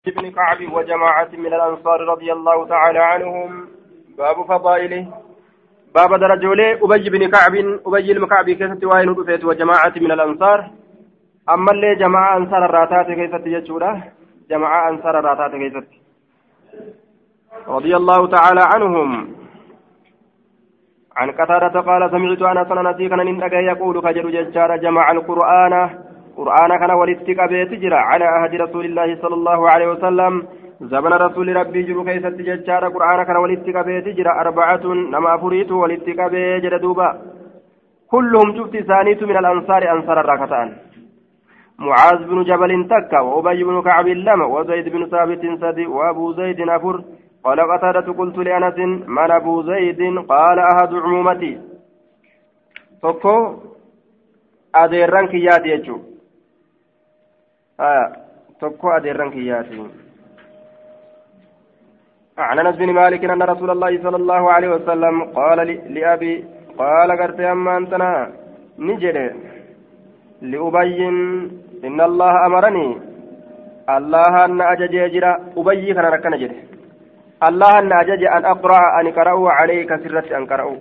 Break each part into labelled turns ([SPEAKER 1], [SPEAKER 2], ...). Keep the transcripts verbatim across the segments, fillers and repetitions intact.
[SPEAKER 1] بن كعب وجماعة من الأنصار رضي الله تعالى عنهم باب فضائله باب درجولي أبي بن كعب أبي المكعب كيست وين رفيت وجماعة من الأنصار أما اللي جماعة أنصار الراتات كيست يجوله جماعة أنصار الراتات كيست رضي الله تعالى عنهم عن قتادة قال سمعت أنا سننسي كان يقول كجر ججار جمع القرآن قرآن كان ولدتك بيت جرى على عهد رسول الله صلى الله عليه وسلم زمن رسول ربي جرو كيست ججار قرآن كان ولدتك بيت جرى أربعة نما فريت ولدتك بيجر دوبا كلهم شفت ثانيت من الأنصار أنصار الركتان معاذ بن جبل تكا وأبي بن كعب لم وزيد بن ثابت سدي وأبو زيد نفر قال قتادة قلت لأنس من أبو زيد قال أحد عمومتي tokko adeerran kiyyaati jechuudha tokko adeerran kiyyaati عن انس بن مالك ان رسول الله صلى الله عليه وسلم قال لأبي قال قرت اما انتنا نجد لأبين ان الله امرني الله ان اجج يجرى ابي كان ركن جد الله ان اجج ان اقرا ان قرأوا عليك سرت ان قرأوا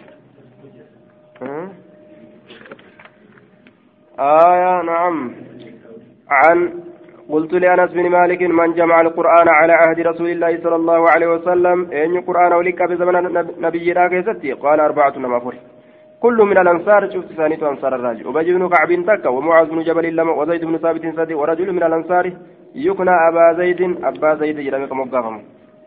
[SPEAKER 1] آية نعم عن قلت لأنس بن مالك من جمع القرآن على عهد رسول الله صلى الله عليه وسلم أين القرآن ولك بزمن نبي راكزتي قال أربعة نمافر كل من الأنصار شفت ثانية أنصار الراجل وبجي بن كعب تكا ومعاذ بن جبل لما وزيد بن ثابت سدي ورجل من الأنصار يكنى أبا زيد أبا زيد جرمك مقام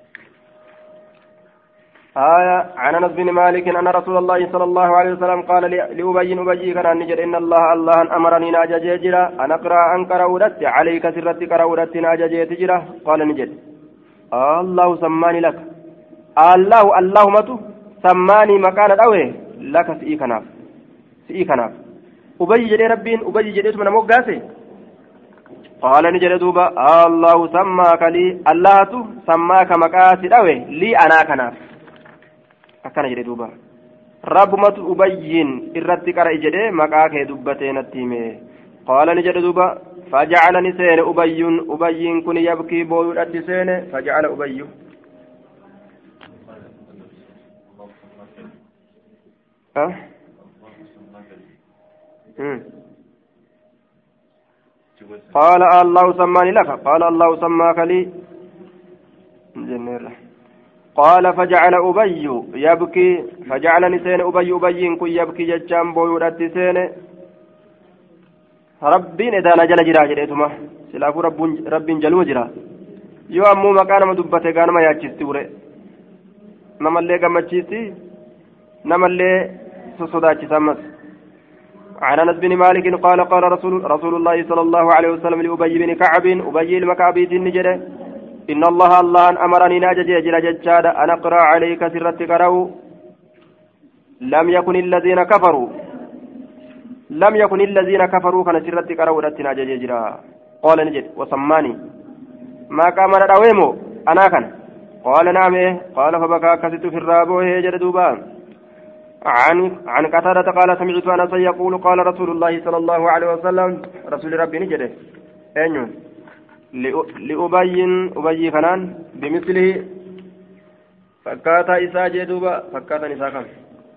[SPEAKER 1] آية عن أنس بن مالك أن رسول الله صلى الله عليه وسلم قال لأبي أبي كان نجد إن الله الله أمرني ناجا جيجرا أن أقرأ أنكر ودت عليك سرت كرودت ناجا جيجرا قال نجد الله سماني لك الله الله متو سماني مكان الأوي لك سئيكناف سئيكناف أبي جدي ربين أبي جدي من موقاسي قال نجد دوبا الله سماك لي الله تو سماك مكاسي الأوي لي أنا كناف akkana jedhe duuba rabbumatu ubayyin irratti qara jedhe maqaa kee dubbatee natti hime qaala ni jedhe duuba fajacala ni seene ubayyun ubayyin kun yabkii booyuudhatti seene fajacala ubayyu قال الله سماني لك قال الله سماك لي جنير قال فجعل أبي يبكي فجعل نسين أبي أبي كن يبكي ججام بويودات سين ربين إذا نجل جرا جريتما سلاف رب رب جلو جرا يو أمو مكان مدبته كان ما يأتشتي وري نما اللي كما تشتي نما اللي سصداتي سمس عن أنس بن مالك قال قال رسول رسول الله صلى الله عليه وسلم لأبي بن كعب أبي المكعبي النجرة إن الله الله أمرني ناجج يجل ججاد أن أقرأ عليك سرت كرو لم يكن الذين كفروا لم يكن الذين كفروا كان سرت كرو رت ناجج يجرا قال نجد وسماني ما كان من الأويمو أنا كان قال نعم قال فبكى كست في الراب وهي دوبان عن عن قتادة قال سمعت أنس يقول قال رسول الله صلى الله عليه وسلم رسول ربي نجده أين لأبين أبي كنان بمثله فكاتا إساء جدوبا فكاتا نساء كم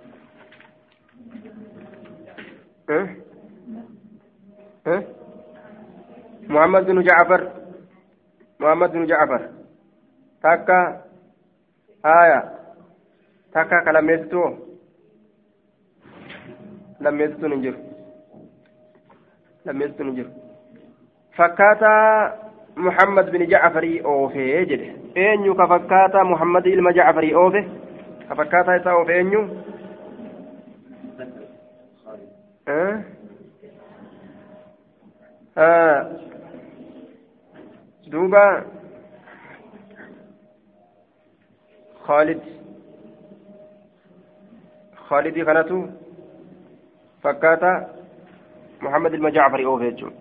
[SPEAKER 1] أه؟ أه؟ محمد بن جعفر محمد بن جعفر تكا آية تكا كلمستو لمستو نجر لمستو نجر فكاتا محمد بن جعفري أوفي جده أنيو كفكاتا محمد إلما جعفري أوفي كفكاتا إسا أوفي أنيو أه؟ آه. دوبا خالد خالد خناتو فكاتا محمد المجعفري أوفي جو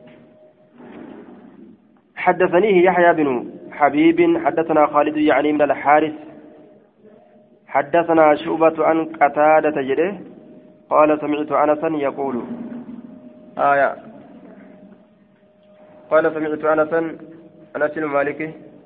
[SPEAKER 1] حدثنيه يحيى بن حبيب حدثنا خالد يعني من الحارث حدثنا شعبة عن قتادة جده قال سمعت أنسا يقول آية قال سمعت أنسا أنس بن مالك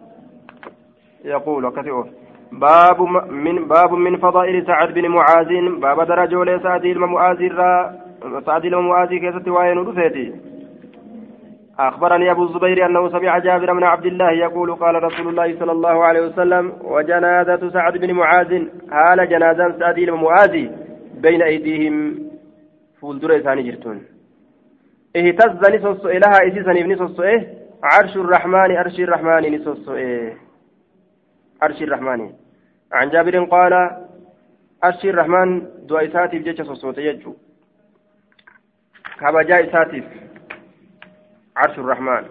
[SPEAKER 1] يقول وكثير باب من باب من فضائل سعد بن معاذ باب درجة لسعد المعاذ سعد المعاذ كيست وين رفيتي أخبرني أبو الزبير أنه سمع جابر بن عبد الله يقول قال رسول الله صلى الله عليه وسلم وجنازة سعد بن معاذ حال جنازة سعد المعاذ بين أيديهم فولدر إساني جرتون اهتز نسوس إلها إسيسا نسوس إيه عرش الرحمن عرش الرحمن نسوس إيه عرش الرحمن عن جابر قال عرش الرحمن دعاء ساتف جيش صوت يجو كبجاء ساتف عرش الرحمن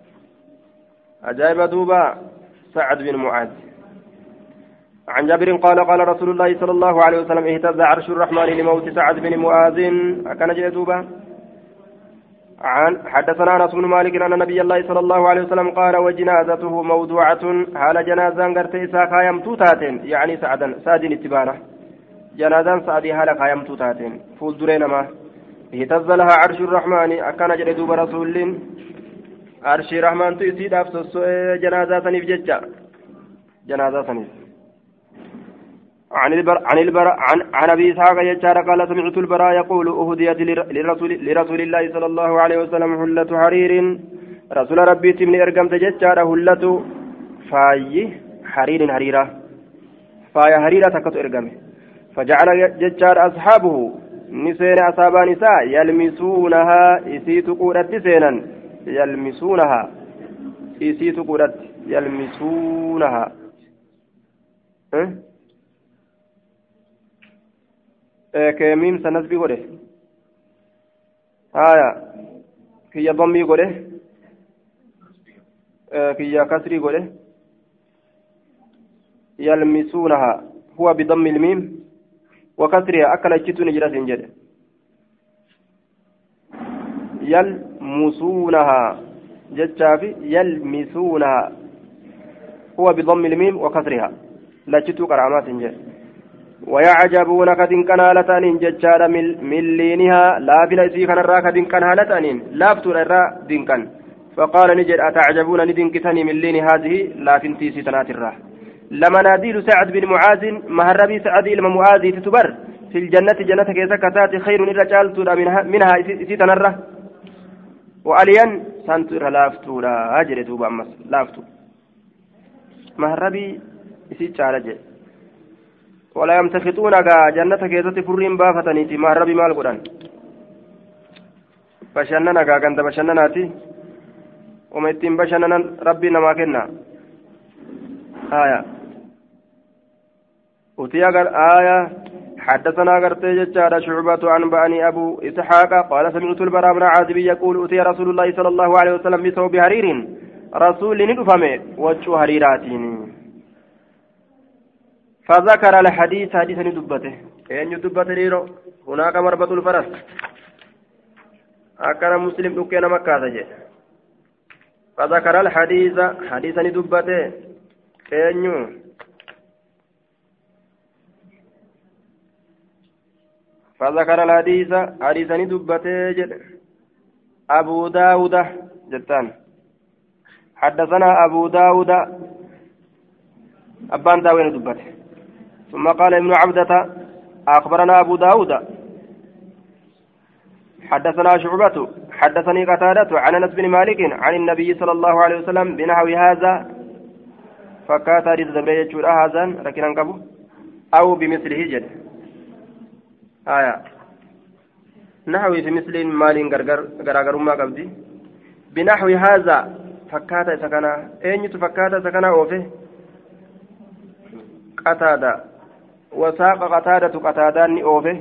[SPEAKER 1] أجاب دوبا سعد بن معاذ عن جابر قال قال رسول الله صلى الله عليه وسلم اهتز عرش الرحمن لموت سعد بن معاذ أكن جاء دوبا عن حدثنا انس بن مالك ان نبي الله صلى الله عليه وسلم قال وجنازته موضوعة حال جنازة غرتي ساقا يمتوتاتين يعني سعدا سعد اتبانه جنازة سعد حال قايمتوتاتين فول درين ما اهتز لها عرش الرحمن أكان جل دوب رسول عرش الرحمن تيسيد أفسس جنازة سنيف ججا جنازة سنيف عن البر عن البر عن عن ابي اسحاق يجار قال سمعت البراء يقول اهديت لرسول لرسول الله صلى الله عليه وسلم حلة حرير رسول ربي تمني ارقمت ججار حلة فاي حرير حريرة فاي حريرة تكت ارقمه فجعل ججار اصحابه نسين اصابا نساء يلمسونها اسيت قولت سينا يلمسونها اسيت قولت يلمسونها أه؟ كميم سنسبي قوله آية كي ضمي قوله كي كسري قوله يلمسونها هو بضم الميم وكسرها أكل الشتو نجرة جد يلمسونها جتشافي يلمسونها هو بضم الميم وكسرها لا شتو قرامات جد ويعجبون كدن كنالتان ججال من لينها لا بلا سي كان را كدن كنالتان لا فتر را دنكن فقال نجد اتعجبون ندنكتني من لين هذه لا فنتي ستنات الراه لما ناديل سعد بن معاذ مهربي سعد الى معاذ تتبر في الجنه جنه كيسا كتات خير الرجال منها منها ستنره والين سنت لافتو لا اجرت بامس لافتو مهربي سيچالجه ولا يمتخطون جنة كيزة فرين بافتنيتي ما ربي مال قران بشننا كاكنت بشنناتي ومتين بشننا ربي نما كنا آية أتي آية حدثنا قرتي جتشار شعبة عن بني أبو إسحاق قال سمعت البراء بن عازب يقول أتي رسول الله صلى الله عليه وسلم بثوب حرير رسول ندفمه وجه حريراتين فذكر الحديث حديثا دبته أين دبته ليرو هناك مربط الفرس أكان مسلم دكينا مكة فذكر الحديث حديثا دبته أين فذكر الحديث حديثا دبته أبو داود جتان حدثنا أبو داود أبان داوين دبته ثم قال ابن عبدة أخبرنا أبو داود حدثنا شعبة حدثني قتادة عن أنس بن مالك عن النبي صلى الله عليه وسلم بنحو هذا فكاتا ريد زبرية شورا هذا لكن أنقبه أو بمثله جد آية نحو في مثل مال غرغر ما قبدي بنحو هذا فكاتا سكنا أين تفكاتا سكنا أوفي قتادة وساق قتادة قتادان أوفه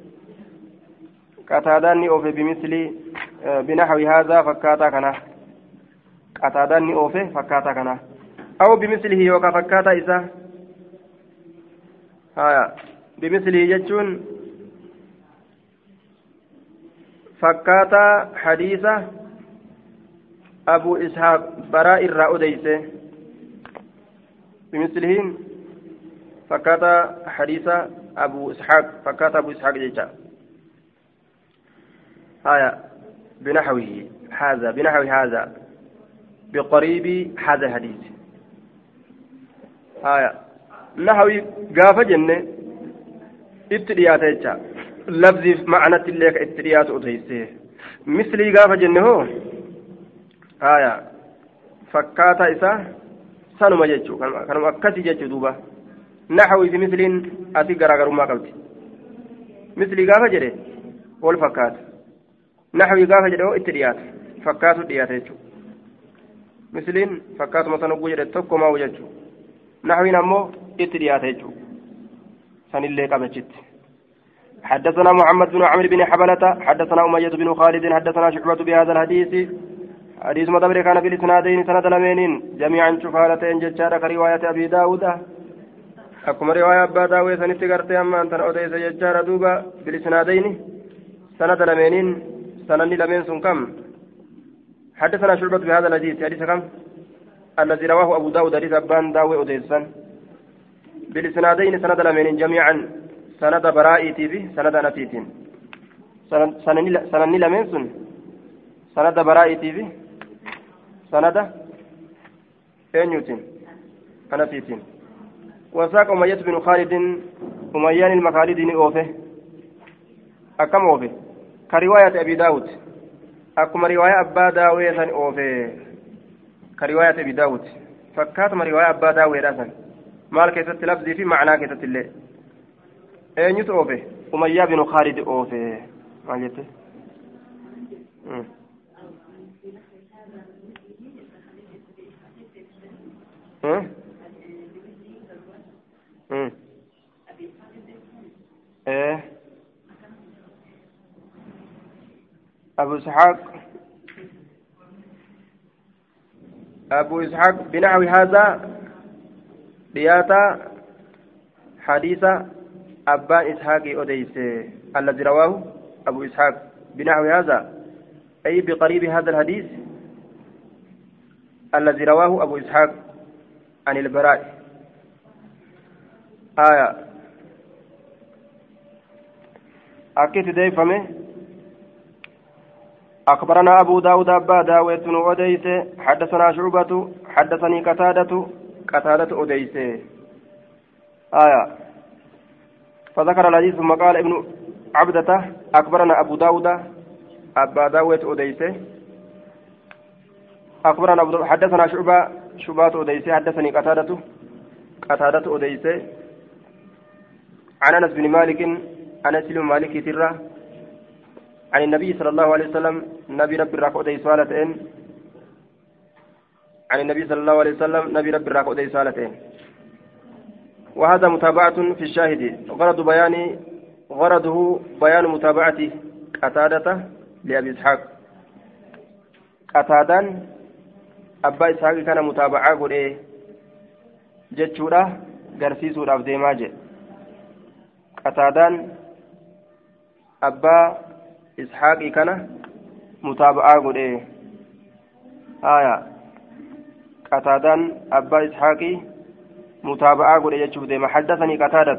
[SPEAKER 1] قتادان أوفه بمثل بنحو هذا فكاتا كنا قتادان أوفه فكاتا كنا أو بمثله وكا فكاتا إذا هايا بمثله يجون فكاتا حديثة أبو إسحاق براء الرأوديسة بمثلهم فكاتا حديث أبو إسحاق فكاتا أبو إسحاق جيجا آية بنحوه هذا بنحو هذا بقريب هذا الحديث آية نحوي قافة جنة ابتديات يجا لفظي معنى تلك ابتديات أدريسه مثلي قافة جنة هو آية فكاتا إسا سانما جيتشو كانوا أكاسي جيتشو دوبا نحوي في مثل أتي غراغر ما قلت مثلي قافة جنة والفكات نحوي قافة جنة هو ابتديات فكاتو ديات يجو مثلين فكاتو مثلا بوجد توكو ما وجدشو نحوين أمو ابتديات يجو سن اللي قبجت حدثنا محمد بن عمرو بن حبلة حدثنا أمية بن خالد حدثنا شعبة بهذا الحديث حديث مدبر كان في الإسنادين سند لمين جميعا شفالتين ججارة كرواية أبي داود أكما رواية أبا داود سنتقرت أما أنت أوديس ججارة دوبا في الإسنادين سند لمين سند لمين سنكم حدثنا شعبة بهذا الحديث حديث كم الذي رواه أبو داود حديث أبان داوي أوديسا بالإسنادين سند لمين جميعا سند برائتي به سند نتيتين سند لمين سن سند برائتي به سند أنيوتين أنتيتين وساق أمية بن خالد أميان المخالدين أوفه أكم أوفه كرواية أبي داود أكما رواية أبا داوي سن أوفي كرواية أبي داود فكاتما رواية أبا داوي راسا مال كيست لفظي في معنى كيست اللي أين يت أوفي أمية بن خالد أوفي ما جت إيه أبو إسحاق أبو إسحاق بنحو هذا رياتا حديث أبا إسحاق أديس الذي رواه أبو إسحاق بنحو هذا أي بقريب هذا الحديث الذي رواه أبو إسحاق عن البراء آية أكيد ديفمه أخبرنا أبو داود أبا داود أديس حدثنا شعبة حدثني قتادة قتادة أديس آية فذكر الحديث ثم قال ابن عبدة أخبرنا أبو داود أبا داود أديس أخبرنا أبو داود حدثنا شعبة شعبة أديس حدثني قتادة قتادة أديس عن أنس بن مالك أنس بن مالك ترى عن النبي صلى الله عليه وسلم نبي رب الراكودي سالتين عن النبي صلى الله عليه وسلم نبي رب الراكودي سالتين وهذا متابعة في الشاهد غرض بيان غرضه بيان متابعة قتادة لأبي إسحاق قتادة أبا إسحاق كان متابعة قل إيه جتشورة قرسيسو رافدي ماجي قتادة أبا إسحاقي كان متابعة قل إيه آية قتادان أبا إسحاقي متابعة قل إيه يجب ديما حدثني قتادة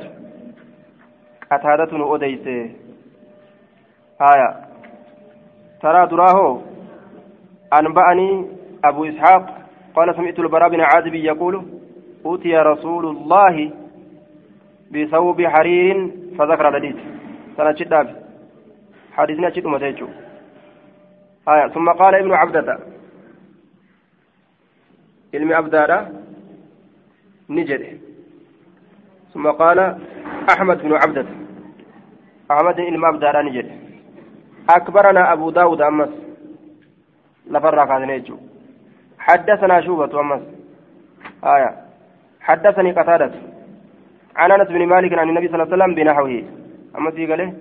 [SPEAKER 1] قتادة أديس آية ترى دراه أنبأني أبو إسحاق قال سمعت البراء بن عازب يقول أوتي رسول الله بثوب حرير فذكر الحديث سنة شداب حديثنا شد متيجو آية ثم قال ابن عبدة علم عبدة نجد ثم قال أحمد بن عبدة أحمد علم عبدة نجد أكبرنا أبو داود أمس لفرق هذا نيجو حدثنا شوبة أمس آية حدثني قتادة عن أنس بن مالك عن النبي صلى الله عليه وسلم بنحوه أمس يقول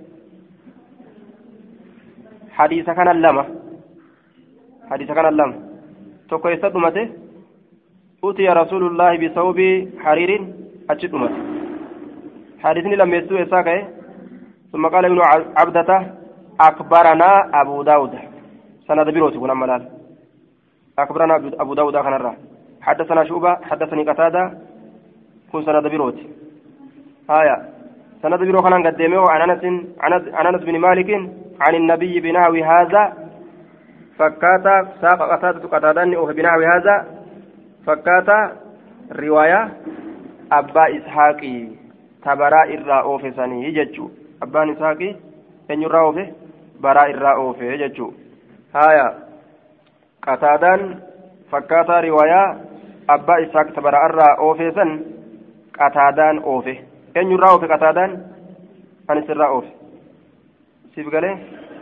[SPEAKER 1] حديث كان اللمة حديث كان اللمة توكو يستدمته أوتي رسول الله بثوب حرير أجدمته حديثني لم يستوي ساكه ثم قال ابن عبدة أكبرنا أبو داود سند بيروت كنا ملال أكبرنا أبو داود كان الرا حدثنا شعبة حدثني قتادة كن سند بيروت آية سند بيروت كان قدمه عن أنس عن أنس بن مالك عن النبي بنحو هذا فكاتا ساق قتادة قتادة أو بنحو هذا فكاتا رواية أبا إسحاقي تبراء الراء أوفسني يجتشو أبان إسحاقي أن يراء أوفه براء الراء أوفه يجتشو هايا قتادان فكاتا رواية أبا إسحاق تبراء الراء أوفسن قتادان أوفه أن يراء أوفه قتادان أن يسراء أوفه سيف قاله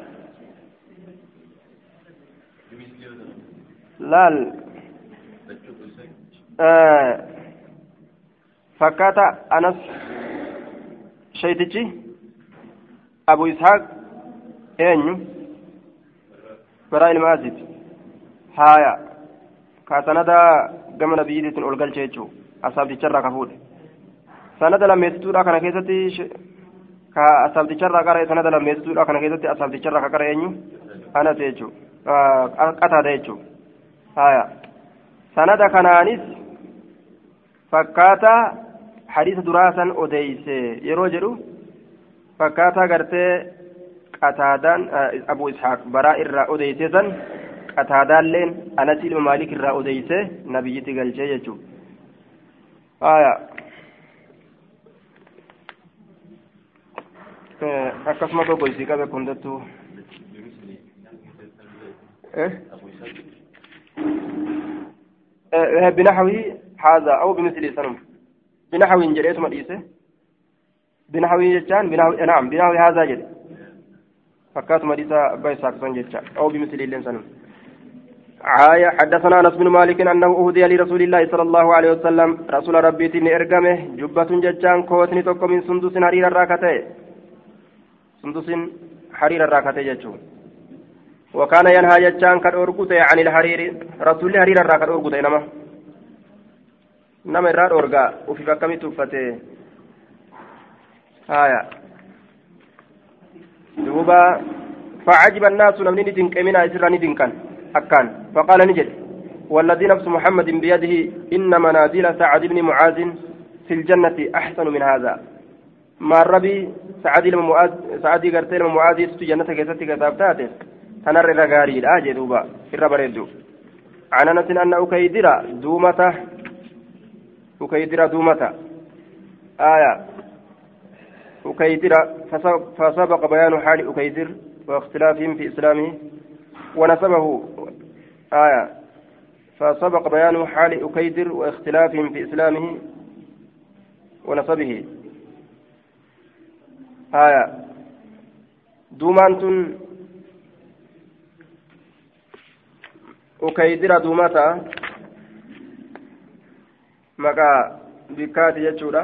[SPEAKER 1] laal fakkaata anas shaytichi abu ishaaq eenyu baraa ilma aziid haaya ka sanada gama nabiyyiitiin ol galche jechuu asaabticharraa ka fuudhe sanada lammeessituudha kana keessatti ka asaabticharraa qara sanada lammeessituudha kana keessatti asaabticharraa ka qara eenyu anas jechuu qataada jechuu haya sanada kanaanis fakkaata hadiisa duraasan odeyse yeroo jedhu fakkaata gartee qataadaan abu ishaaq baraa irraa odeyse san qataadaalleen anas ilma maalik irraa odeyse nabiyyitti galchee jechuu haya akkasuma gogoysii qabe kundattuu eh بنحوه هذا أو بمثل سنم بنحو جريت مديسه بنحو جتان بنحو نعم بنحو هذا جد فكات مديسة بيساك سنجتان أو بمثل اللين سنم عاية حدثنا أنس بن مالك أنه أهدي لرسول الله صلى الله عليه وسلم رسول ربي تني إرقمه جبة جتان كوتني توكو من سندس حرير الراكتة سندس حرير الراكتة جتشو وكان ينهى جتان كالأورقوت عن الحرير رسول الحرير الراكت أورقوت إنما نما الرار أورقا وفي فكمي توفته آية دوبا فعجب الناس لمن ندين كمنا إسرا ندين كان أكان فقال نجد والذي نفس محمد بيده إن منازل سعد بن معاذ في الجنة أحسن من هذا ما الربي سعد بن معاذ سعد قرتين معاذ في جنة كيستي كتابته تنر رغاري الآجي دوبا في الربريدو عن أنس أن أكيدر دومته أكيدر دومته آية أكيدر فسبق بيان حال أكيدر واختلافهم في إسلامه ونسبه آية فسبق بيان حال أكيدر واختلافهم في إسلامه ونسبه آية دومانتون ukaydira duumata maqaa bikkaati jechuudha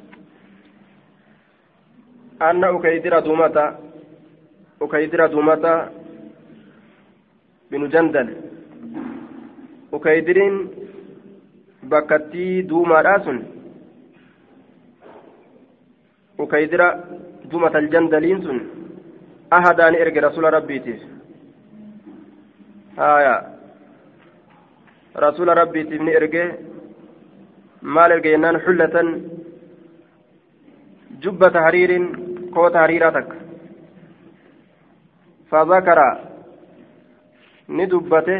[SPEAKER 1] anna ukaydira duumata ukaydira duumata binu jandal ukaydiriin bakkattii duumaadhaa sun ukaydira duumata aljandaliin sun ahadaani erge rasula rabbiitiif haya رسول ربي تبني إرجع مال الجنان حلة جبة حرير قوة حريرتك فذكر ندبته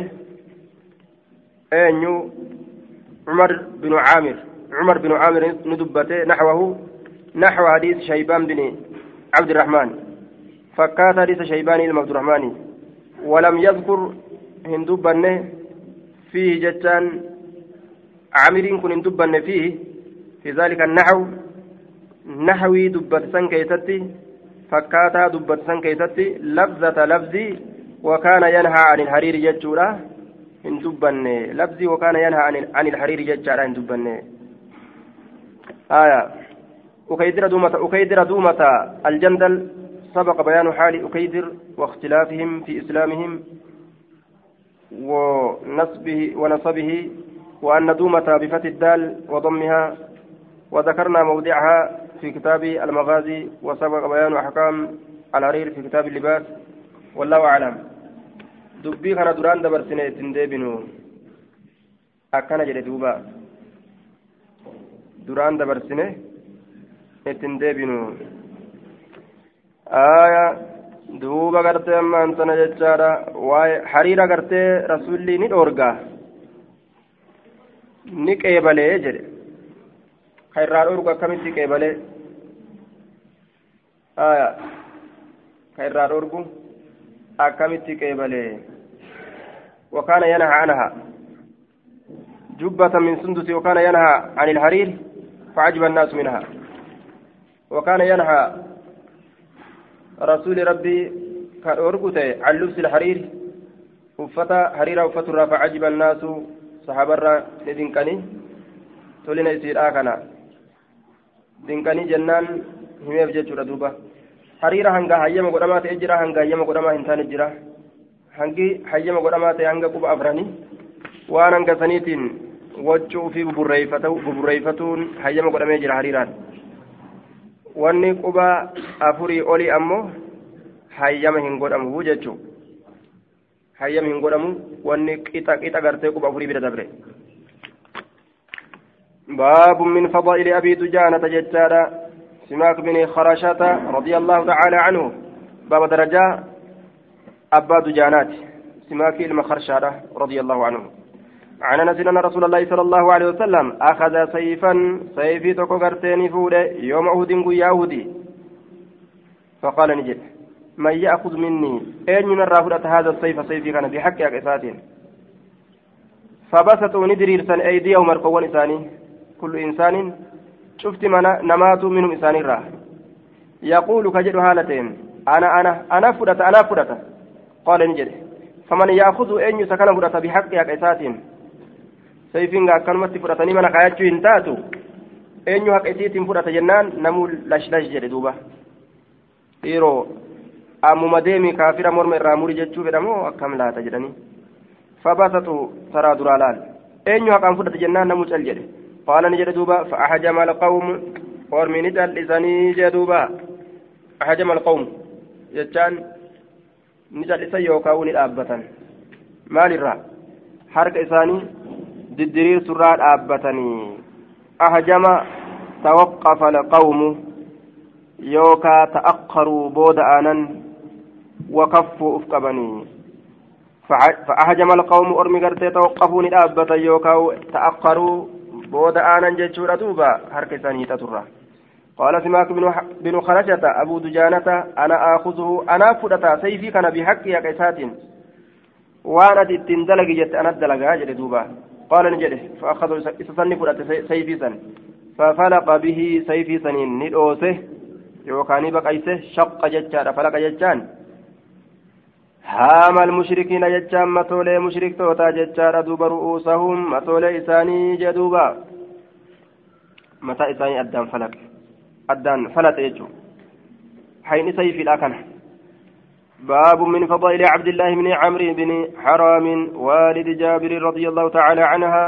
[SPEAKER 1] أنيو عمر بن عامر عمر بن عامر ندبته نحوه نحو حديث شيبان بن عبد الرحمن فكات حديث شيبان بن عبد الرحمن ولم يذكر هندبنه فيه جتان عامرين كن دبن فيه في ذلك النحو نحوي دبت سن كيستي فكاتا دبت سن كيستي لفظة لفظي وكان ينهى عن الحرير جتورا إن دبن لفظي وكان ينهى عن عن الحرير جتورا إن دبن آية أكيدر دومة أكيدر دومة الجندل سبق بيان حال أكيدر واختلافهم في إسلامهم ونصبه ونصبه وأن دومة بفتح الدال وضمها وذكرنا موضعها في كتاب المغازي وسبق بيان أحكام الحرير في كتاب اللباس والله أعلم دبي كان دران دبر سنة تندبنو أكنا جل دوبا duraan dabarsine ittiin deebinu aya duuba gartee ammaan sana jechaadha waa'ee hariira gartee rasuulli ni dhoorgaa ni qeebalee jedhe خير أورغو كمتي كيبالي آية خير أورغو أكمتي كيبالي وكان ينهى عنها جبة من سندس وكان ينهى عن الحرير فعجب الناس منها وكان ينهى رسول ربي كأورغوتي عن لبس الحرير وفتا حريرا وفترا فعجب الناس صحابرا لدنكني تولين يسير آكنا دنكني جنان هم يفجج ردوبة حريرا هنگا حيما قدمات اجرا هنگا حيما قدما هنتان اجرا هنگي حيما قدمات هنگا قب أفراني وانا هنگا سنيتين وجو في ببريفتو ببريفتون حيما قدما اجرا حريران واني قبا أفري أولي أمو حيما هنگود أمو وججو حيما هنگود أمو واني كتا كتا غرتي قبا أفري بدا دبري باب من فضائل أبي دجانة ججارة سماك بن خرشة رضي الله تعالى عنه باب درجة أبا دجانات سماك المخرشة رضي الله عنه عن أنس أن رسول الله صلى الله عليه وسلم أخذ سيفا سيفي تكوكرتين فوله يوم أهد يهودي فقال نجد من يأخذ مني أين من الرافضة هذا السيف سيفي كان بحق أكساتين فبسطوا ندريرسا أيديهم مرقوان إساني كل إنسان شفت منا نمات منهم إنسان الراه يقول كجد هالتين أنا أنا أنا فرت أنا فرت قال نجد فمن يأخذ أن يسكن فرت بحق أكساتين سيفين كلمة فرتني من قايتشو إنتاتو أن يحق إسيتين فرت جنان نمول لش لش جد دوبا إيرو أمو مديمي كافر مرمي راموري جتشو بدمو أكم لا تجدني فبسطوا ترى درالال أن يحق أن فرت جنان نمول جد قال نجد دوبا فأحجم القوم ورمي نجد لساني جدوبا أحجم القوم يجان نجد لسان يوكاوني الأبة مال الرا حرك إساني ددرير سراد أبتني أحجم توقف القوم يوكا تأخروا بود آنا وكفوا أفكبني فأحجم القوم أرمي قرتي توقفوني الأبة يوكا تأخروا بود آنا جيشورا دوبا حركة ثانية ترى قال سماك بن خرشة أبو دجانة أنا آخذه أنا فرطا سيفي كان بحق يا كيسات وأنا تندلق جت أنا الدلقا جل دوبا قال نجده فأخذوا إسسني فرطا سيفي سن ففلق به سيفي سنين ندوسه يوكاني بقيسه شق جتشان فلق جتشان هام المشركين جتشان متولي مشرك توتا جتشان دوبا رؤوسهم متولي إساني جدوبا متى إساني أدان فلق أدان فلت يجو حين سيف الأكنة باب من فضائل عبد الله بن عمرو بن حرام والد جابر رضي الله تعالى عنها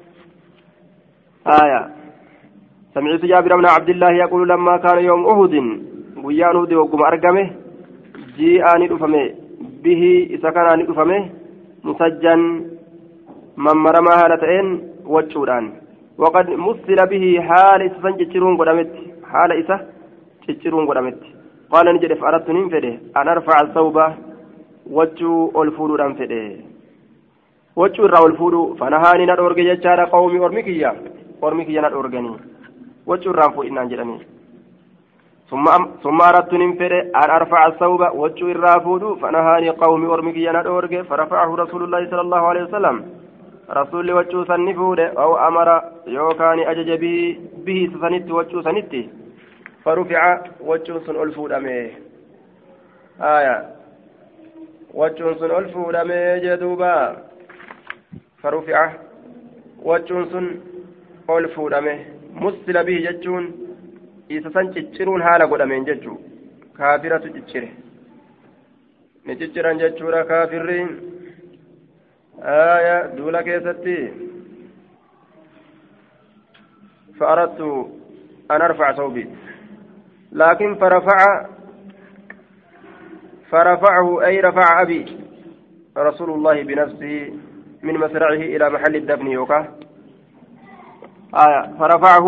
[SPEAKER 1] آية سمعت جابر بن عبد الله يقول لما كان يوم أهد ويان أهد وقم أرقمه جيء ندفمه به إسكان ندفمه مسجن من مرمى هالتين وجودان وقد مثل به حال إسسان جتشرون قدمت حال إسه جتشرون قدمت قال نجد فأردت ننفده أن أرفع الثوب وجو الفول ننفده وجو الرأو الفول فنهاني ندورج جتشار قومي أرمكيا أرمكيا ندورجني وجو الرأو إنان جلني ثم ثم أردت ننفده أن أرفع الثوب وجو الرافود فنهاني قومي أرمكيا ندورج فرفعه رسول الله صلى الله عليه وسلم رسول وجو سنفود أو أمر يوكاني أجج به به سنت وجو سنتي فرفع وجه سن ألفود أمي آية وجه سن ألفود أمي جدوبا فرفع وجه سن ألفود أمي مسل به ججون إسسان تجرون حالا قد أمين ججو كافرة تجره نتجران ججورا كافرين آية دولا كيستي فأردت أن أرفع ثوبي لكن فرفع فرفعه أي رفع أبي رسول الله بنفسه من مسرعه إلى محل الدفن يوكا آية فرفعه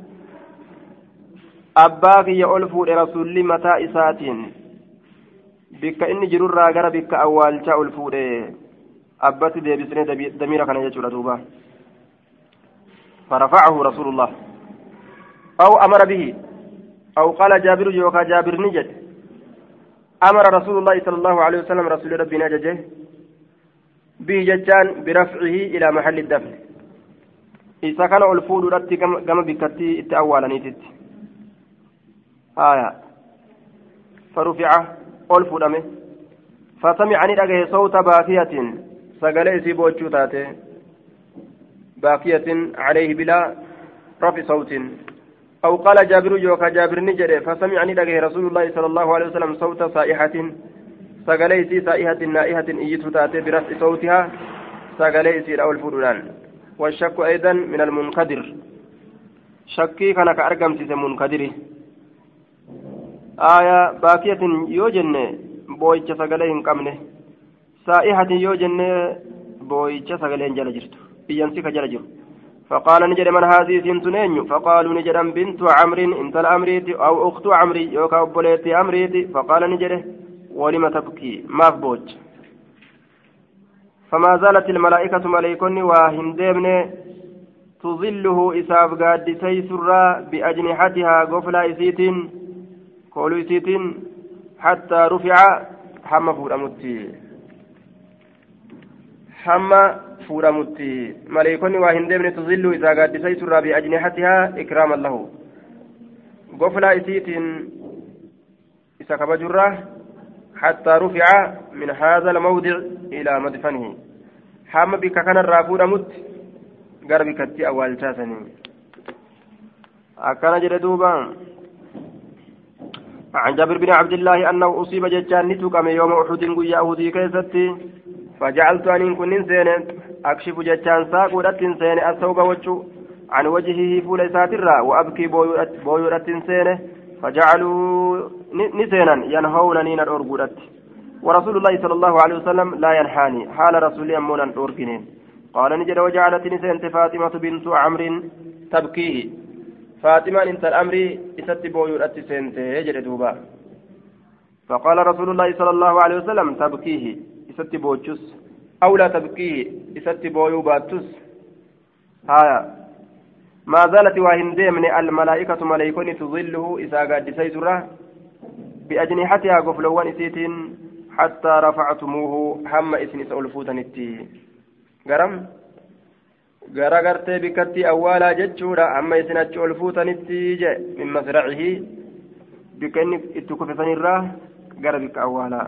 [SPEAKER 1] أباك يألف لرسول متى إساتين بك إني جرور راغر بك أول جاء الفور أبتي دي بسنة دميرا كان يجور دوبا فرفعه رسول الله أو أمر به أو قال جابر يوكا جابر نجد أمر رسول الله صلى الله عليه وسلم رسول ربنا ججه به ججان برفعه إلى محل الدفن إذا كان الفود رتي كما بكتي التأوال نيتت آية فرفع الفود أمه فسمعني لقيه صوت باكية سقلي سيبوتشو تاتي باكية عليه بلا رفع صوت أو قال جابر يوكا جابر نجري فسمعني لقيه رسول الله صلى الله عليه وسلم صوت صائحة سقلي سي صائحة نائحة إيتو تاتي برفع صوتها سقلي سي أو الفودان والشك أيضا من المنقدر شكي كان كأرقم سيس منقدري آية باكية يوجن بويتش سقلين قمنه سائحة يوجن بويتش سقلين جلجرت بيانسك جلجر فقال نجد من هذه سنتنين فقالوا نجد بنت عمرو انت الأمريت أو أخت عمري يوكا بوليتي أمريتي فقال نجد ولم تبكي ما بوج فما زالت الملائكة ملائكني وهندمن تظله إساف قاد سيسرا بأجنحتها قفلا إسيتين قولوا إسيتين حتى رفع حما فورمتي حما فورمتي ملائكني وهندمن تظله إساف قاد سيسرا بأجنحتها إكراما له قفلا إسيتين إساف بجره حتى رفع من هذا الموضع إلى مدفنه حام بك كان الرافور مت قرب كتي أول تاسني أكان جلدوبا عن جابر بن عبد الله أنه أصيب ججان نتوكم يوم أحد قيا أهدي كيستي فجعلت أن كن إنسان أكشف ججان ساق ولت إنسان الثوب وجه عن وجهه فول ساترا وأبكي بويرة إنسانه فجعلوا نسينا ينهونني الأرجلات ورسول الله صلى الله عليه وسلم لا ينحاني حال رسول أمونا الأرجنين قال نجد وجعلت نسينت فاطمة بنت عمرو تبكيه فاطمة انت الأمر استبو يؤتي سنت يجري دوبا فقال رسول الله صلى الله عليه وسلم تبكيه استبو جس أو لا تبكيه استبو يباتس هايا ما زالت وهند من الملائكة ملائكة تظله إذا قد سيسرة بأجنحتها قفلوان إسيتين حتى رفعتموه هم إسن سألفوتن التي قرم قرى قرتي بكتي أولا جتشورا أما إسن ألفوتن التي من مسرعه بكأن اتكفتن الراه قرى بك أولا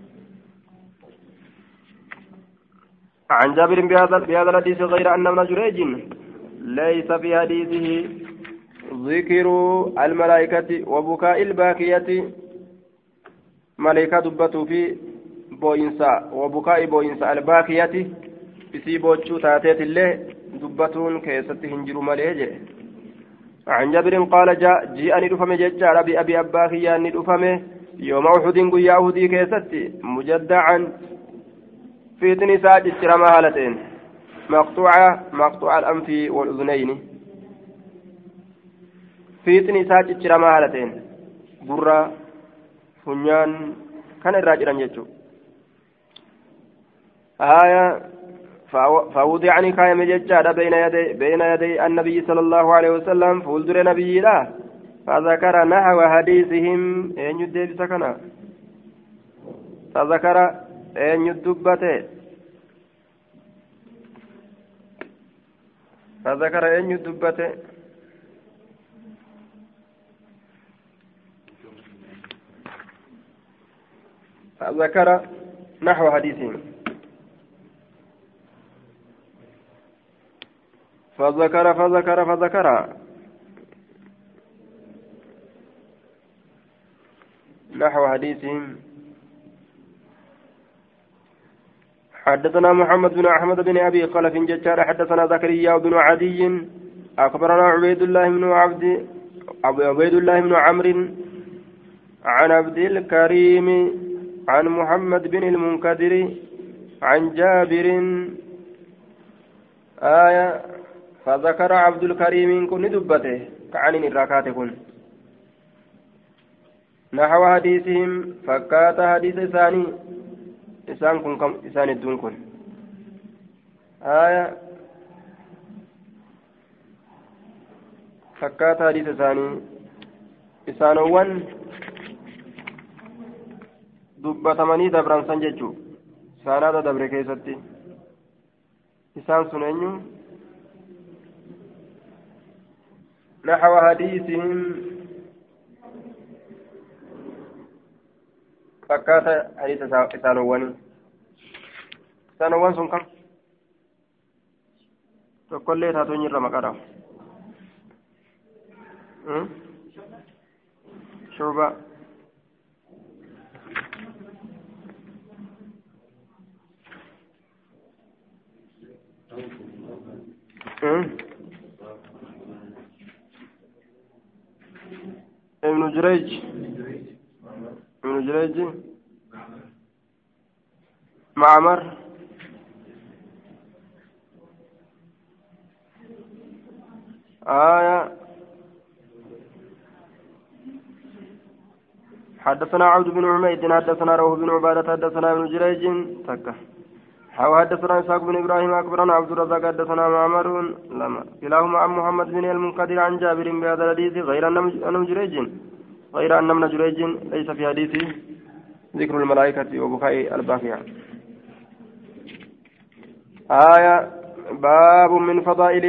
[SPEAKER 1] عن جابر بهذا الحديث غير أن ابن جريج ليس في حديثه ذكر الملائكة وبكاء الباكية ملائكة دبتوا في بوينسا وبكاء بوينسا الباكية في بوتشو تاتيت الله دبتون كيست هنجر مليج عن جابر قال جاء جيءني دفم ججار أبي أبي أباكية أني دفم يوم أحد قيا أهدي كيست مجدعا في تنساء جسر مهالتين مقطوعة مقطوع الأنف والأذنين في تنساء جسر مهالتين برا فنيان كان الراجل يجو آية فوضعني كايم ججار بين يدي بين يدي النبي صلى الله عليه وسلم فولدر نبي لا فذكر نحو حديثهم أن يدي بسكنا فذكر أن يدبته فذكر أن يدبته فذكر نحو حديثهم فذكر فذكر فذكر نحو حديثهم حدثنا محمد بن أحمد بن أبي خلف ججار حدثنا زكريا بن عدي أخبرنا عبيد الله بن عبد عبيد الله بن عمرو عن عبد الكريم عن محمد بن المنكدر عن جابر آية فذكر عبد الكريم كن دبته كعن الركعات كن نحو حديثهم فكات حديث ثاني إسان كن كم إسان الدون كن آية فكات حديث ثاني إسانوان دبتمني دبران سنججو سانا دبر كيستي إسان سنينيو نحو حديثهم فكات حديث إسانوان إسانوان سنكم تقول لي تاتوني رمقرا شعبة ابن جريج ابن جريج معمر آية حدثنا عبد بن عميد حدثنا روح بن عبادة حدثنا ابن جريج تكه حاو حدثنا إسحاق بن إبراهيم أكبرنا عبد الرزاق حدثنا معمر لما كلاهما عن محمد بن المنكدر عن جابر بهذا الحديث غير أن جريج غير أن ابن جريج ليس في حديثه ذكر الملائكة وبكاء الباقية آية باب من فضائل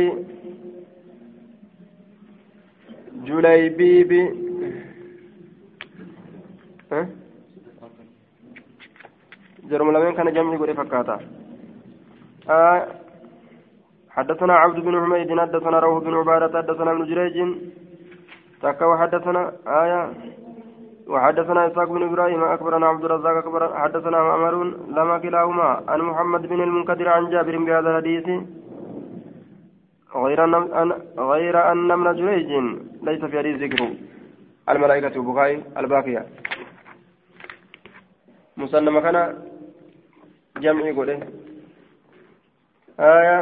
[SPEAKER 1] جليبيب ها جرم لمن كان جمع يقول فكاتا آه حدثنا عبد بن حميد حدثنا روح بن عبادة حدثنا ابن جريج تكا وحدثنا آية وحدثنا إسحاق بن إبراهيم أكبرنا عبد الرزاق أكبر حدثنا معمر لما كلاهما عن محمد بن المنكدر عن جابر بهذا الحديث غير أن غير أن ابن جريج ليس في حديث ذكر الملائكة بخاري الباقية مسلم كان جمع يقول آية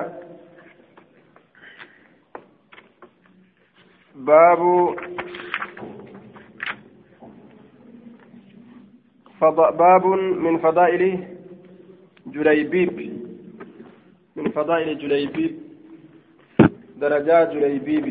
[SPEAKER 1] باب باب من فضائل جليبيب من فضائل جليبيب درجات جليبيب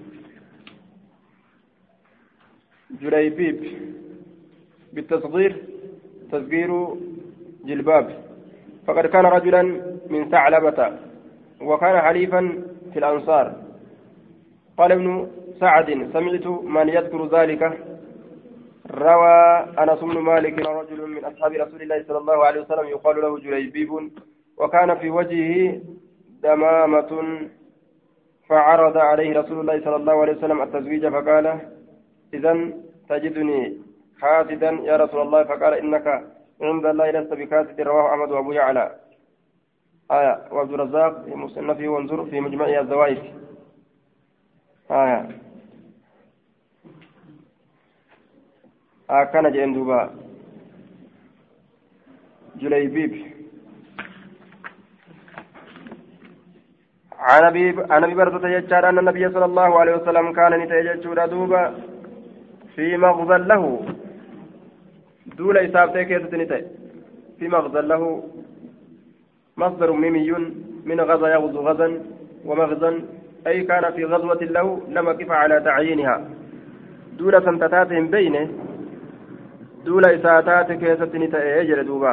[SPEAKER 1] جليبيب بالتصغير تصغير جلباب فقد كان رجلا من ثعلبة وكان حليفا في الأنصار قال ابن سعد سمعت من يذكر ذلك روى أنس بن مالك رجل من أصحاب رسول الله صلى الله عليه وسلم يقال له جليبيب وكان في وجهه دمامة فعرض عليه رسول الله صلى الله عليه وسلم التزويج فقال إذن تجدني حاسدا يا رسول الله فقال إنك عند الله لست بكاسد رواه أحمد وأبو يعلى آية وعبد الرزاق في مصنفه وانظر في مجمع الزوائد آية آه كان جئن دوبا جليبيب عن أبي عن أبي بردة يجعل أن النبي صلى الله عليه وسلم كان نتيجة دوبا في مغزى له دول إسابته كيسة نتي في مغزى له مصدر ميمي من غزا يغزو غزا ومغزا أي كان في غزوة له لم كف على تعيينها دول سنتتاتهم بينه دول إساتات كيسة نتي يجل دوبا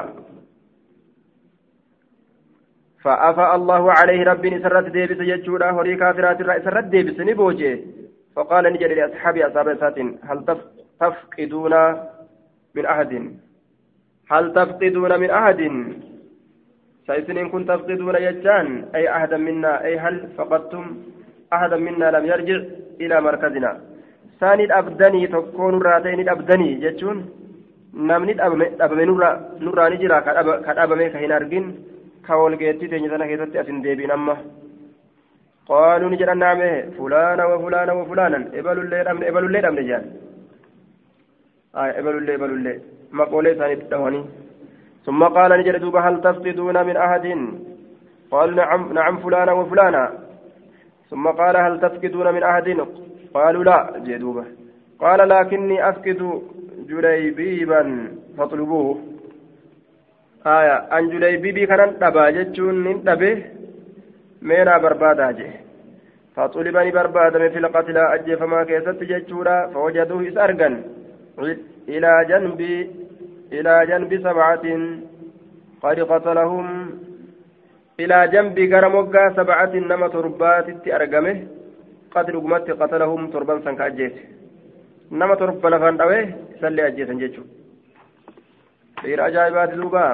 [SPEAKER 1] فأفى الله عليه ربي سرت ديبس يجودا هوري كافرات سرت ديبس نبوجه فقال نجد لأصحابي أصحاب ساتين هل تفقدون من أحد هل تفقدون من أحد سيسن إن كنت تفقدون يجان أي أحدا منا أي هل فقدتم أحدا منا لم يرجع إلى مركزنا ثاني أبدني تكون راتين أبدني يجون نمني أبمي نورا نجرا كأبمي كهين أرجين كولجيتي تنجدنا كيتي أسن ديبين أما قالوا نجد نعم فلانا وفلانا وفلانا إبلوا الليل أمن إبلوا الليل أمن جان آه إبلوا الليل إبلوا الليل ما قولي ثاني تدهوني ثم قال نجد دوبا هل تفقدون من أحد قالوا نعم نعم فلانا وفلانا ثم قال هل تفقدون من أحد قالوا لا جدوبا قال لكني أفقد جليبيبا فاطلبوه آية أن جليبيبي كان دبا جتشون نين دبه مينا بربادا جه فطلبني بربادم في القتلى أجي فما كيست جتشورا فوجدوه إسأرقا إلى جنب إلى جنب سبعة قد قتلهم إلى جنب قرموغا سبعة نما تربات أرقمه قد رقمت قتلهم تربان سنك أجيت نما تربى لفان دويه سلي أجيت جتشو غير أجايبات دوبا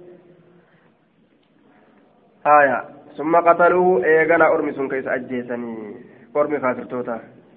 [SPEAKER 1] آية ثم قتلوه إيغانا أرمي سنك إس أجيتني أرمي كافر توتا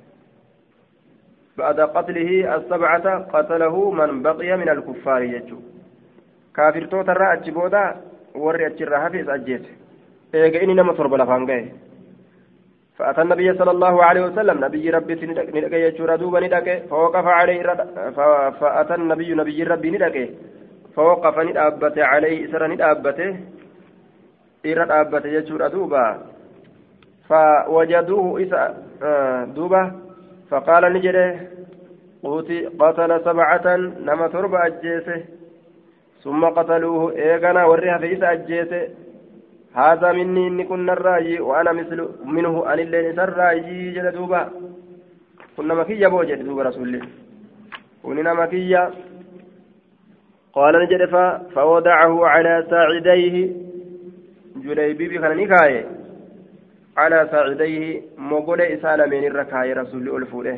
[SPEAKER 1] بعد قتله السبعة قتله من بقي من الكفار يجو كافر توتا را أجبودا وري أجرها في أجيت إيغا إني نما تربى لفان غيه فأتى النبي صلى الله عليه وسلم نبي ربي ندك يجورا دوبا ندك فوقف عليه فأتى النبي نبي ربي ندك فوقف ندابته عليه إسر ندابته إرد أبته يجورا دوبا فوجدوه إسا دوبا فقال نجده قتل سبعة نما تربى أجيسه ثم قتلوه إيغانا وريها في إسا أجيسه هذا مني إني كنا الرأي وأنا مثل منه أن اللي نسر رأيي جل دوبا كنا مكية بوجد دوبا رسول الله كنا مكية قال نجد فوضعه على ساعديه جليبي بخنا نكاية على ساعديه مقول إسالة من الركاية رسول الله ألفوله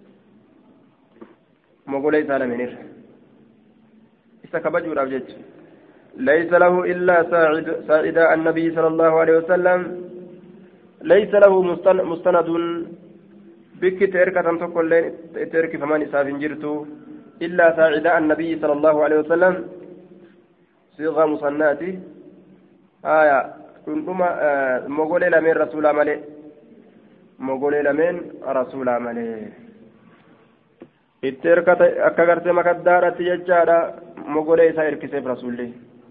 [SPEAKER 1] مقول إسالة من الركاية إستكبجوا رابجت ليس له إلا ساعد ساعد النبي صلى الله عليه وسلم ليس له مستند بك تركة تقول ترك فمان إساف جرتو إلا ساعد النبي صلى الله عليه وسلم صيغة مصناتي آية كنتما مقول لمن رسول ملئ مقول لمن رسول ملئ التركة أكغرت مكدارة يجارة مقول إسا إركسف رسول الله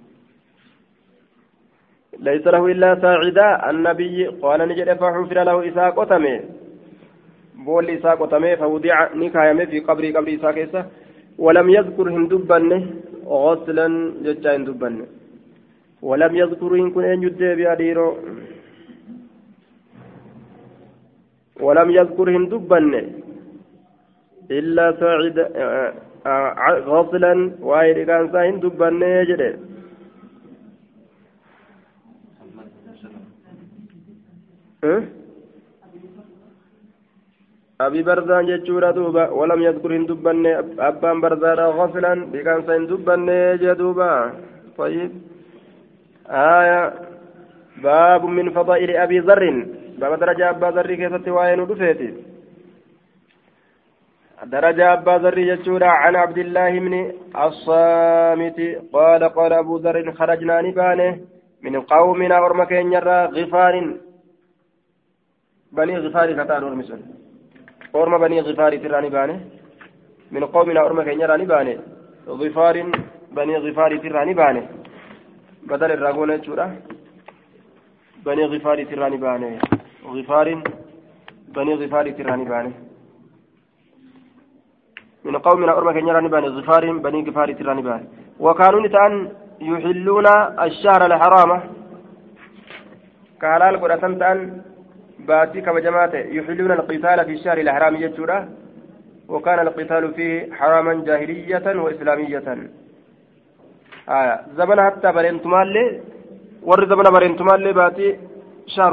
[SPEAKER 1] ليس له إلا ساعدا النبي قال نجد فحفر له إساء قتمه بول إساء قتمه فوضع نكايمه في قبر قبر إساء كيسة ولم يذكر هندبنه غسلا ججا هندبنه ولم يذكر إن كن أن يدي بأديره ولم يذكر هندبنه إلا ساعد غسلا وإذا كان هندبنه يجده أبي برزان جتشورا دوبا ولم يذكر هندبن أبان برزان غفلا بكان سندبن جدوبا طيب آية باب من فضائل أبي ذر باب درجة أبا ذر كيف تواين دفيتي درجة أبا ذر جتشورا عن عبد الله بن الصامت قال قال أبو ذر خرجنا نبانه من قومنا أرمكين يرى غفار بني غفار كتان أرمسون أرم بني غفار تراني بانه من قومنا أرمكين يرى نبانه غفار بني غفار تراني بانه بدل الرغون جورا بني غفار تراني بانه غفار بني غفار تراني بانه من قومنا أرمكين يرى نبانه غفار بني غفار تراني بانه وكانوا نتان يحلون الشهر الحرام كهلال قرأتن تان باتي كما جماعة يحلون القتال في الشهر الحرام يجورا وكان القتال فيه حراما جاهلية وإسلامية آية زمن حتى برينتمال لي ور زمن برينتمال لي باتي شهر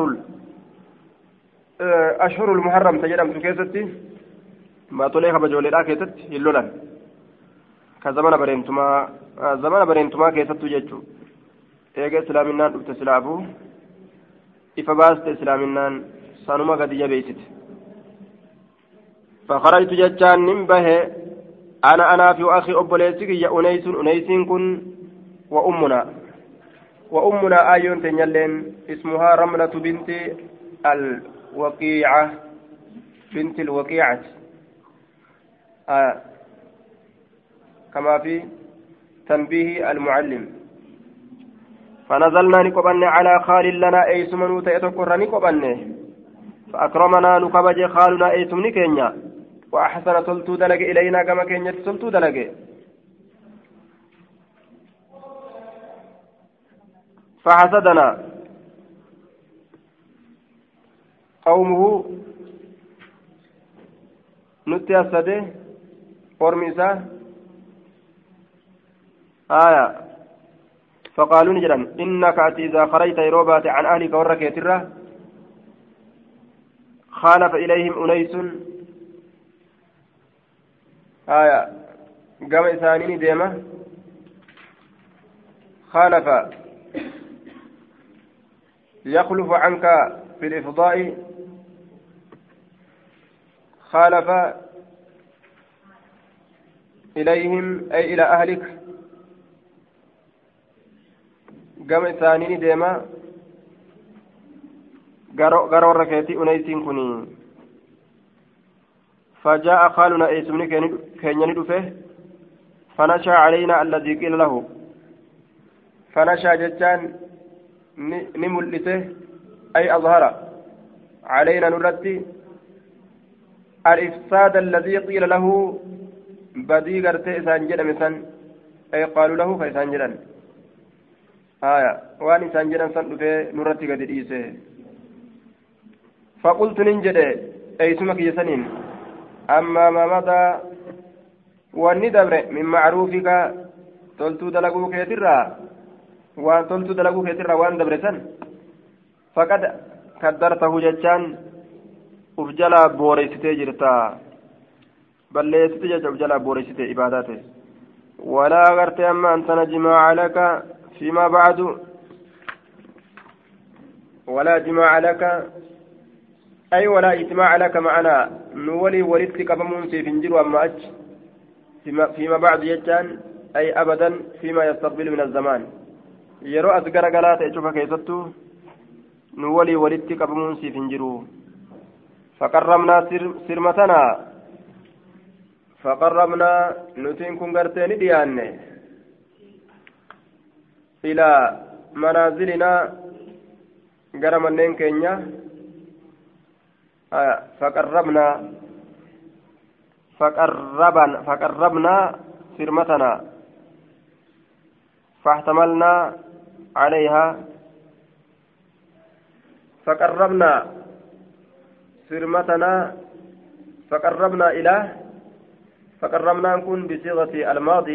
[SPEAKER 1] أشهر المحرم تجرم تكيستي ما توليها بجولي لا كيست يلولا كزمن برينتما زمن برينتما كيستو جيتشو إيجا إسلامنا تسلابو إفباست إسلامنا سانوما قد جبيست فخرجت جتان نمبه أنا أنا في أخي أبوليسك يا أنيس أنيس كن وأمنا وأمنا آيون تنيلين اسمها رملة بنت الوقيعة بنت الوقيعة آه كما في تنبيه المعلم فنزلنا نكبن على خال لنا أي سمنو تأتكر نكبن فأكرمنا نكبج خالنا أي سمن كينيا وأحسن تلتو دلق إلينا كما كينيا تلتو دلق فحسدنا قومه نتي أسده أرميسا آية فقالوا نجرا إنك أتي إذا خرجت يروبات عن أهلك وركيترة خالف إليهم أنيس آية قام إسانين ديمة خالف يخلف عنك في الإفضاء خالف إليهم أي إلى أهلك قام إسانين ديمة قروا ركيتي أنيسين كني فجاء خالنا إيسمني كان يندفه فنشى علينا الذي قيل له فنشى جتان نملته أي أظهر علينا نرتي الإفساد الذي قيل له بدي قرتي إسان جدا مثلا أي قالوا له فإسان جدا آية وأن إسان جدا نرتي قد إيسه فقلت ننجد أي سمك يسنين أما ما مضى والندبر من معروفك تلتو دلقو كيترا وان تلتو دلقو كيترا وان دبرسن فقد قدرته جتان أفجلا بوريستي جرتا بل ليست جت أفجلا بوريستي عباداته ولا غرت أما أنت نجمع لك فيما بعد ولا جمع لك أي ولا إجماع لك معنا نولي ولدتك فمنسي فنجر أما أج فيما, فيما بعد يجان أي أبدا فيما يستقبل من الزمان يرو أذكر قلات أشوف كيستو نولي ولدتك فمنسي فنجر فقرمنا سر سرمتنا فقربنا نتين كن قرتين ديان إلى منازلنا قرمنين كينيا آه فقربنا فقربنا فقربنا سرمتنا فاحتملنا عليها فقربنا سرمتنا فقربنا إلى فقربنا نكون بصيغة الماضي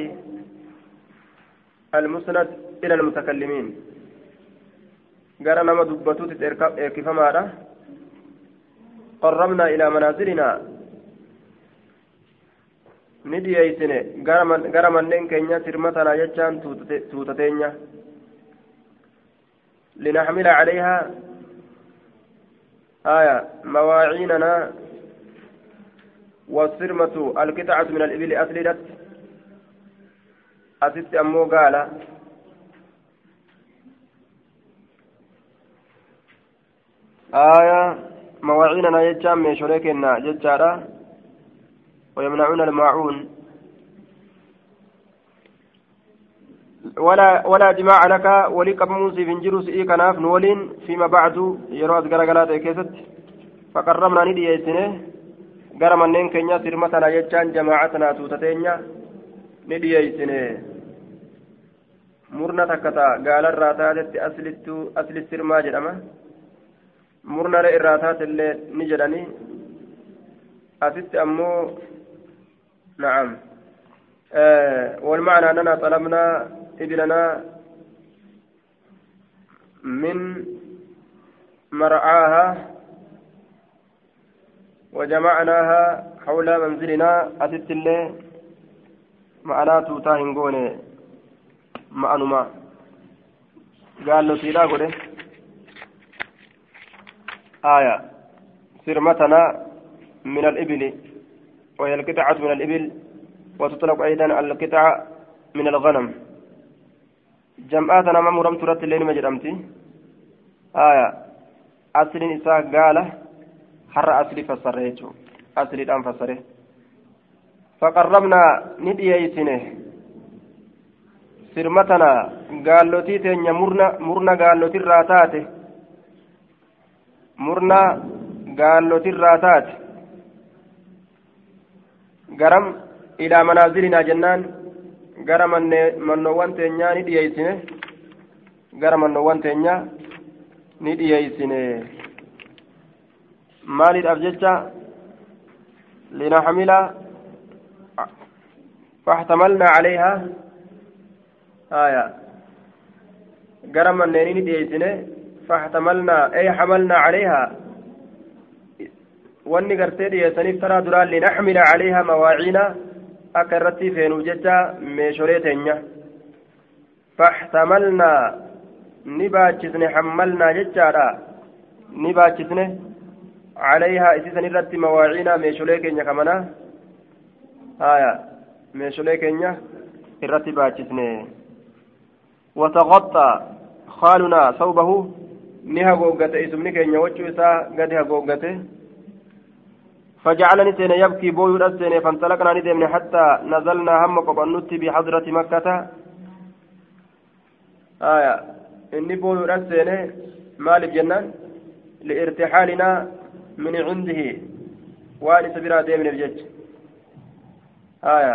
[SPEAKER 1] المسند إلى المتكلمين قرنا مدبتوت كيف ماذا قربنا إلى منازلنا نديايسنه غرمنن كينيا سرمتنا يجان توتتينيا لنحمل عليها آية مواعيننا والسرمة القطعة من الإبل أسلدت أسست أمو قال آية مواعيننا يجام من شريكنا ججارا ويمنعون الماعون ولا ولا جماع لك ولك موسى بن جروس إي كناف نولين فيما بعد يروز غرغلات كيست فقربنا ندي يسنه غرمنن كنيا سرمتنا يجان جماعتنا توتتينيا ندي يسنه مرنا تكتا قال الراتات أسلت أسل السرما جرمه مرنا الراتات اللي نجدني أسست أمو نعم آه والمعنى أننا طلبنا ابننا من مرعاها وجمعناها حول منزلنا أسست اللي معنا توتاهن قوني معنما قال له سيلا قوله آية سرمتنا من الإبل وهي القطعة من الإبل وتطلق أيضا القطعة من الغنم جمعاتنا ما مرمت رت اللين مجرمتي آية أصل إساء قال حر أصل فسريته أصل الآن فسره فقربنا ندييسنه سرمتنا قال له تيتين مرنا مرنا قال له تراتاته مرنا قال له تراتاته قرم إلى منازلنا جنان قرم منوان تنيا ندييسنه قرم منوان تنيا ندييسنه مالي الأبجدة لنحمل فاحتملنا عليها آية قرم النينين ديسنه فاحتملنا أي حملنا عليها واني قرتي ديسني ترى دران لنحمل عليها مواعين أكرتي في نوجتا ميشوريتين فاحتملنا نباتشتني حملنا جتشارا نباتشتني عليها إسيسني رت مواعين ميشوريكين كمانا آية ميشوريكين الرت باتشتني وتغطى خالنا صوبه نها غوغته اسمني كينيا وجو إسا قد ها غوغته فجعلني سين يبكي بو يرسين فانطلقنا ندمن حتى نزلنا هم قبنت بحضرة مكة آية إني بو يرسين مال الجنان لارتحالنا من عنده واني سبيرا ديمن الجج آية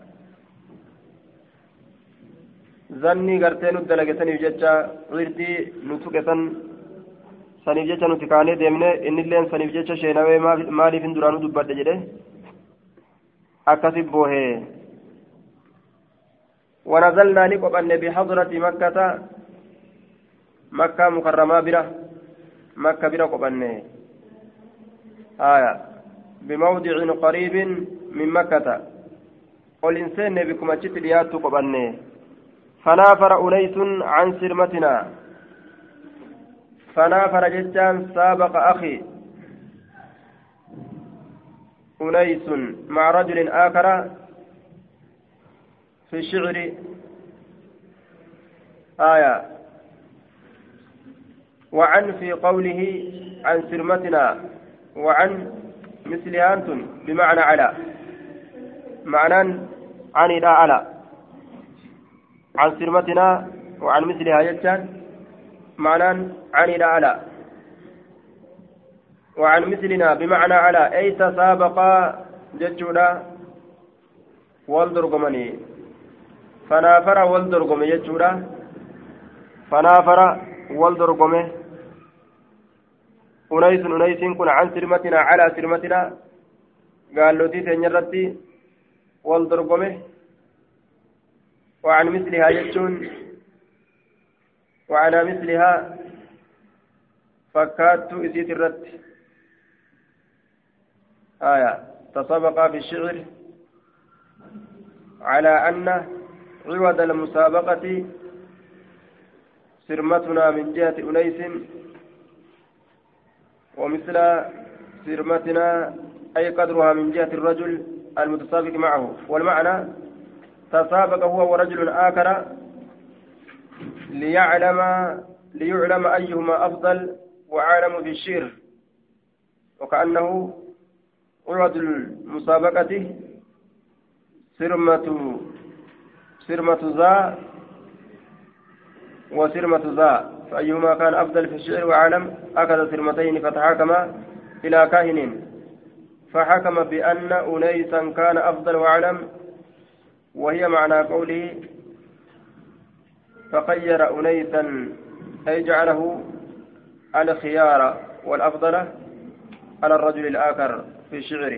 [SPEAKER 1] zanni gartee nu dalagataniif jecha wirdii nu tuqesan saniif jecha nuti kaanee deemne innilleen saniif jecha sheenawee maaliif hin duraanuu dubbadhe jedhe akkasi boohee ونزلنا نقبل بحضرة مكة مكة مكرمة برة مكة برة قبلنا آية بموضع قريب من مكة والإنسان بكم أجت ليات قبلنا فنافر أنيس عن سرمتنا فنافر جتان سابق أخي أنيس مع رجل آخر في الشعر آية وعن في قوله عن سرمتنا وعن مثل أنتم بمعنى على معنى عن إلى على عن سرمتنا وعن مثلها يجان معنى عن إلى على وعن مثلنا بمعنى على أي تسابق ججونا والدرقمني فنافر والدرقم ججونا فنافر والدرقم أنيس أنيس كن عن سرمتنا على سرمتنا قال له تيتين يرتي والدرقمه وعن مثلها يجون وعلى مثلها فكات إزيت الرد آية تسابق في الشعر على أن عوض المسابقة سرمتنا من جهة أنيس ومثل سرمتنا أي قدرها من جهة الرجل المتسابق معه والمعنى تسابق هو ورجل آخر ليعلم ليعلم أيهما أفضل وعالم في الشعر وكأنه عرض المسابقة سرمة سرمة ذا وسرمة ذا فأيهما كان أفضل في الشعر وعالم أخذ سرمتين فتحاكم إلى كاهن فحكم بأن أنيسا كان أفضل وعالم وهي معنى قوله فخير أنيسا أي جعله الخيار والأفضل على الرجل الآخر في الشعر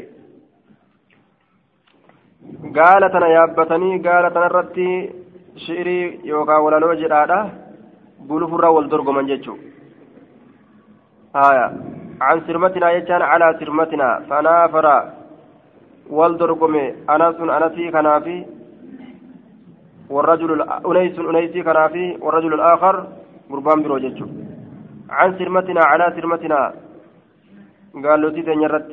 [SPEAKER 1] قالت أنا يابتني قالت أنا رتي شعري يوكا ولا نوجد هذا بلوف الرا والدرق من جتشو آية عن سرمتنا يجان على سرمتنا فنافر والدرقم أنس أنسي كنافي والرجل أنيس أنيسي كنافي والرجل الآخر قربان بروجتشو عن سرمتنا على سرمتنا قال له تيتن يرت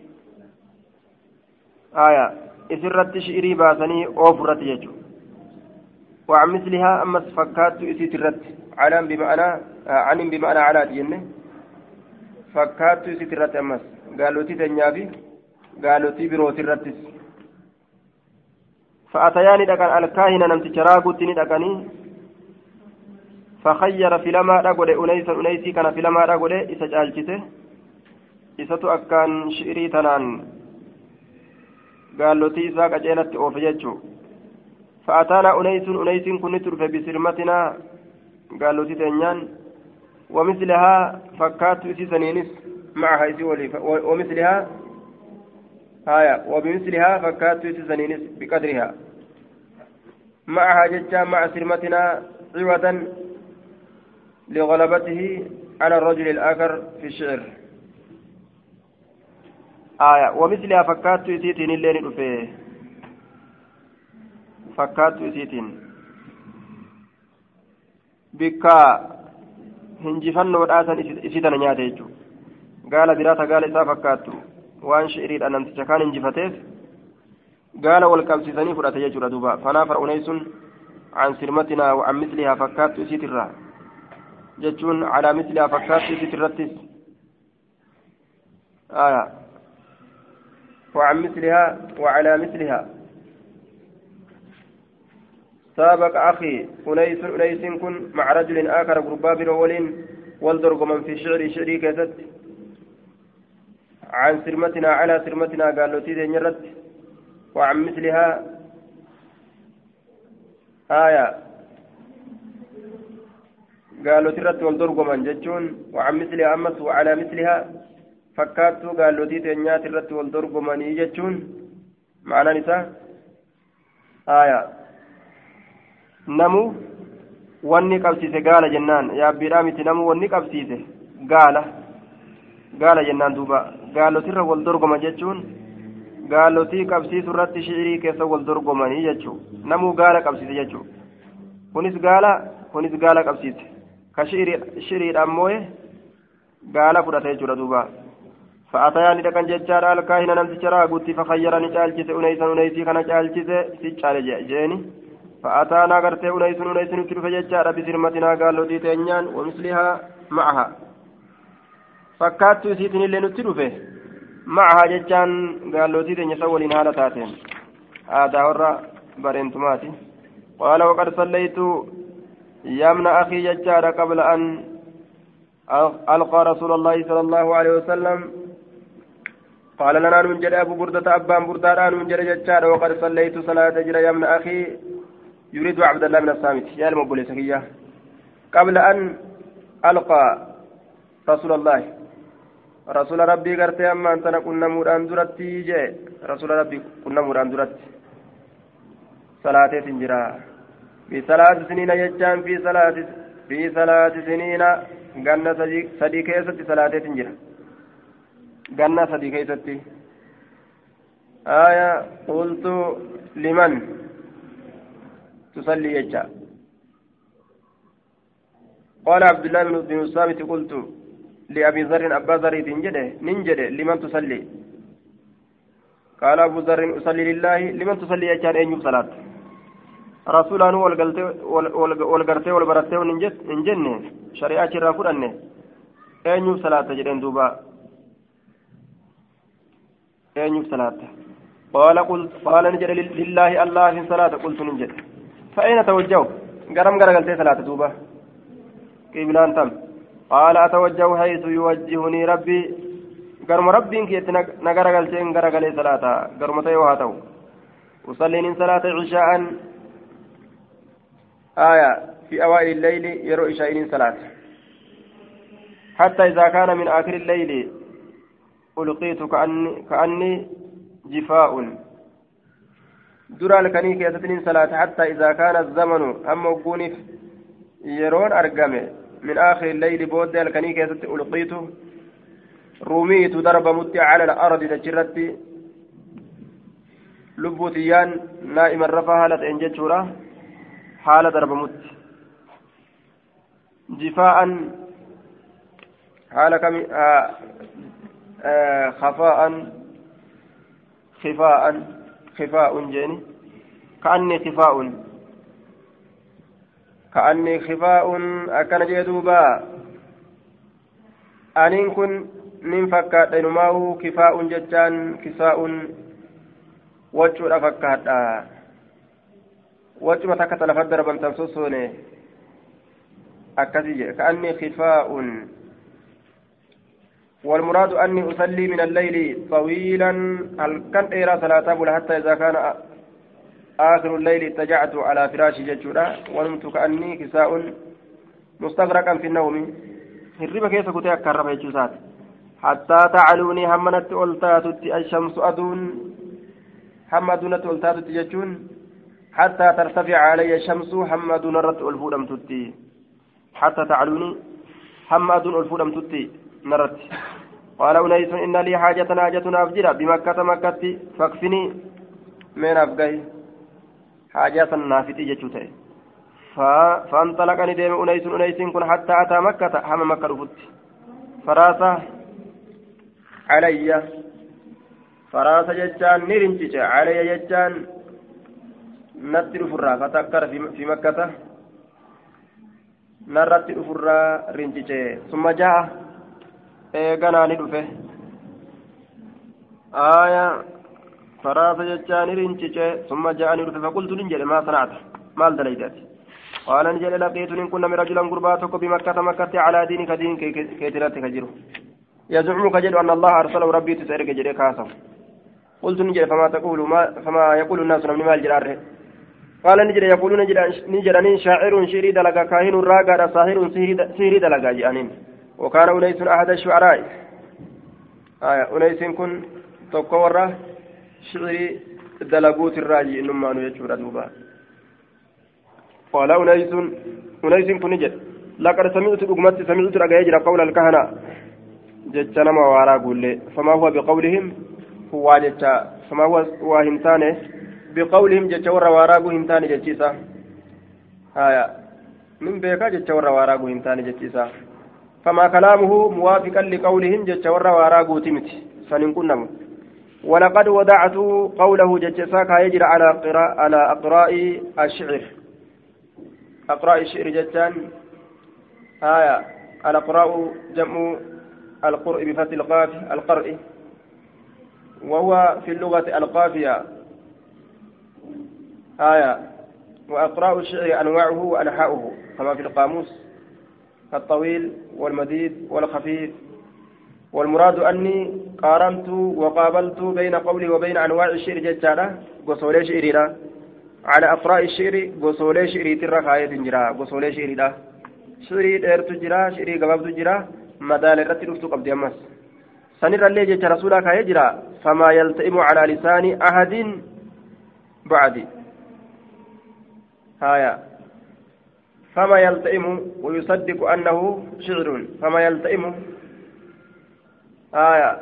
[SPEAKER 1] آية إسرت شئري باسني أوفرت يجو وعن مثلها أما فكات إسيت الرت على بمعنى آه عن بمعنى على دينه فكات إسيت الرت أمس قال له تيتن يابي قال له تيبروت الرتس فأتياني دكان الكاهن نمت شراغوتني دكاني فخير في لما رغد أنيس أنيسي كان في لما رغد إسجالجته إساتو أكان شئري تنان قال له تيسا قجيلت أوفيجو فأتانا أنيس أنيس كنت ترفع بسرمتنا قال له تيتنيان ومثلها فكات إسي سنينس معها يسولي ومثلها آية وبمثلها فكات سنين بقدرها معها ججا مع سرمتنا عوضا لغلبته على الرجل الآخر في الشعر آية ومثلها فكات يسيتين اللين الأفيه فكات يسيتين بكا هنجفن ودآسا إسيتنا نياته يجو قال براتا قال إسا فكاتو وان شعرير أن أنت كان هنجفتيف قال والكبسيسني فرأت يجو دوبا فنافر أنيس عن سرمتنا وعن مثلها فكات يسيت الرا جتون على مثلها فكات يسيت الرتس آية وعن مثلها وعلى مثلها سابق أخي أنيس أنيس كن مع رجل آخر قرباب الأولين والدرق من في شعري شعري كيست عن سرمتنا على سرمتنا قال له تيدي نرد وعن مثلها آية قال له ترد والدرق من جتون وعن مثلها أمس وعلى مثلها فكاتو قال له تيدي نيات الرد والدرق من يجتون معنى نساء آية نمو wanni qabsiise gaala jennaan yaabbiidhaa miti namu wanni qabsiise gaala gaala jennaan duuba gaalotirra wal dorgoma jechuun gaalotii qabsiisu irratti shi'irii keessa wal dorgomanii jechuu namuu gaala qabsiise jechuu kunis gaala kunis gaala qabsiise ka shi'iriidhaan mooye gaala fudhate jechuudha duuba fa'atayaa ni dhaqan jechaadha alkaahina namticha raaguutti fakhayyara ni caalchise uneysan uneysii kana caalchise si caale jeeni فأتانا قرتي أنيس أنيس نكتب فججار بسرمتنا قالوا دي تنيان ومثلها معها فكات سيتني اللي نكتب فيه معها ججان قالوا دي تنيا سولين هذا تاتين هذا ورا برنتماتي قال وقد صليت يمن أخي ججار قبل أن ألقى رسول الله صلى الله عليه وسلم قال لنا ننجر أبو بردة أبان بردة ننجر ججار وقد صليت صلاة جرى يمن أخي يريد عبد الله بن الصامت يا المبولي سكية قبل أن ألقى رسول الله رسول ربي قرتي أما أنت كنا مران درتي جاء رسول ربي كنا مران درت صلاة تنجرا في صلاة سنين يجان في صلاة في صلاة سنين قلنا صديق يسد صلاة تنجرا قلنا صديق يسد آية قلت لمن تصلي يجا قال عبد الله بن الصامت قلت لأبي ذر أبا ذر ننجده ننجده لمن تصلي قال أبو ذر أصلي لله لمن تصلي يجا أين صلاة رسولان والقرتي والبرتي وننجنه شريعة الرافور أنه أين صلاة جدين دوبا أين صلاة قال قلت قال نجد لله الله في صلاة قلت ننجد فأين توجهوا قرم قرقلت ثلاثة دوبة قبلان تم قال أتوجه حيث يوجهني ربي قرم ربي كيت نقرقلت إن قرقل ثلاثة قرم تيوهاتو أصلي من صلاة عشاء آية في أوائل الليل يرو عشاء صلاة حتى إذا كان من آخر الليل ألقيت كأني, كأني جفاء درا لكني كيستنين صلاة حتى إذا كان الزمن أما وقونف يرون أرقمه من آخر الليل بود لكني كيست ألقيت روميت ضرب متي على الأرض تجرت لبوتيان نائما رفع حالة إنجت شورا حالة ضرب مت جفاء حالة كم آه آه خفاء خفاء خفاء جاني كأني خفاء كأني خفاء أكن جدوبا أنين كن من فكات إنماه كفاء جتان كساء وجه فكات وجه متكت لفدر بنتن سوسوني أكذي كأني خفاء والمراد أني أصلي من الليل طويلا هل كان إيرا صلاة حتى إذا كان آخر الليل اتجعت على فراشي ججورا ونمت كأني كساء مستغرقا في النوم هرب كيف كنت أكرم يجوزات حتى تعلوني همنت ألتاتت الشمس أدون هم أدونت ألتاتت جتون حتى ترتفع علي الشمس هم أدون رت ألفودم تتي حتى تعلوني هم أدون ألفودم تتي نرت قال أنيس إن لي حاجة حاجة أفجر بمكة مكة فاكفني من أفقه حاجة نافتي جتوتي فانطلقني ديم أنيس أنيس كن حتى أتى مكة هم مكة رفت فراسة علي فراسة جتان نرنجج علي جتان نتر فرا فتكر في مكة نرتر فرا رنجج ثم جاء إيقنا ندفه آية فراسة جتان نرنجج ثم جاء ندفه فقلت ننجل ما صنعت مال دليدات قال نجل لقيت إن كنا من رجلا قرباتك بمكة مكة على دينك دين كيتلاتك جرو يزعم كجل أن الله أرسله ربي تسألك جري كاسم قلت نجل فما تقول ما فما يقول الناس من مال جراره قال نجل يقول نجل نجل شاعر شيري دلقا كاهن راقا ساهر سيري دلقا جانين وكان أنيس أحد الشعراء آية أنيس كن تقورة شعري دلقوت الراجي إنما نيجور دوبا قال أنيس أنيس كن نجل لقد سمعت أقمت سمعت رقا قول الكهنة جتنا ما وارا قول فما هو بقولهم هو جتا فما هو وهمتانه بقولهم جتا ورا وارا همتانه جتيسا آية من بيكا جتا ورا وارا همتانه جتيسا فما كلامه موافقا لقولهم جتا ورا وارا تمت فننكنم ولقد ودعت قوله جتسا كيجرى على قراء على أقراء الشعر أقراء الشعر جتان آية الأقراء جمع القرء بفتح القاف القرء وهو في اللغة القافية آية وأقراء الشعر أنواعه وأنحاؤه كما في القاموس الطويل والمديد والخفيف والمراد أني قارنت وقابلت بين قولي وبين أنواع الشعر ججالة قصولي شعرنا على أقراء الشعر قصولي شعري ترى خاية جرا قصولي شعرنا شعري ديرت جرا شعري قبض جرا مدال الرتي رفت قبض يمس سنر اللي جت رسولك يجرى فما يلتئم على لسان أحد بعدي هايا فما يلتئم ويصدق أنه شعر فما يلتئم آية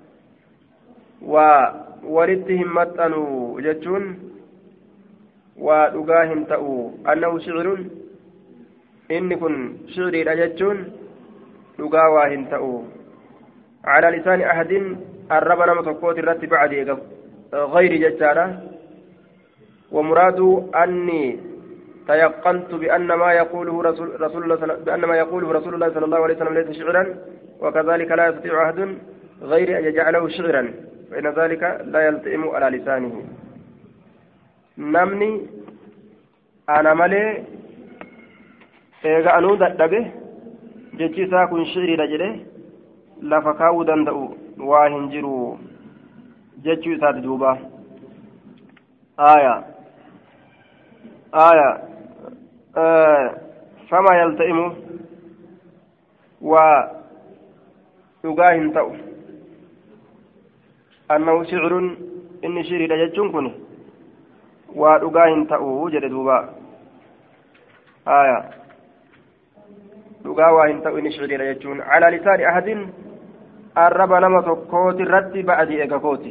[SPEAKER 1] وولدتهم متنوا جتون ودقاهم تأو أنه شعر إن كن شعري لجتون دقاواهم تأو على لسان أحد الربنا متقوت الرت بعد غير جتارة ومراد أني تيقنت بأن ما يقوله رسول, رسول الله بأن ما يقوله رسول الله صلى الله عليه وسلم ليس شعرا وكذلك لا يستطيع أحد غير أن يجعله شعرا فإن ذلك لا يلتئم على لسانه نمني أنا ملي إيغا أنو دبه جتشيسا كن شعري رجله لفكاو دندأو واهنجرو جتشيسا دوبا آية آية آه فما يلتئم ودقاهم تأو أنه شعر إن شعري رجتشون كنه ودقاهم تأو جد دوبا آية dhugaa waa hin ta'u inni shiciriidha jechuun calaa lisaani ahadin arraba nama tokkooti irratti ba'adii eega kooti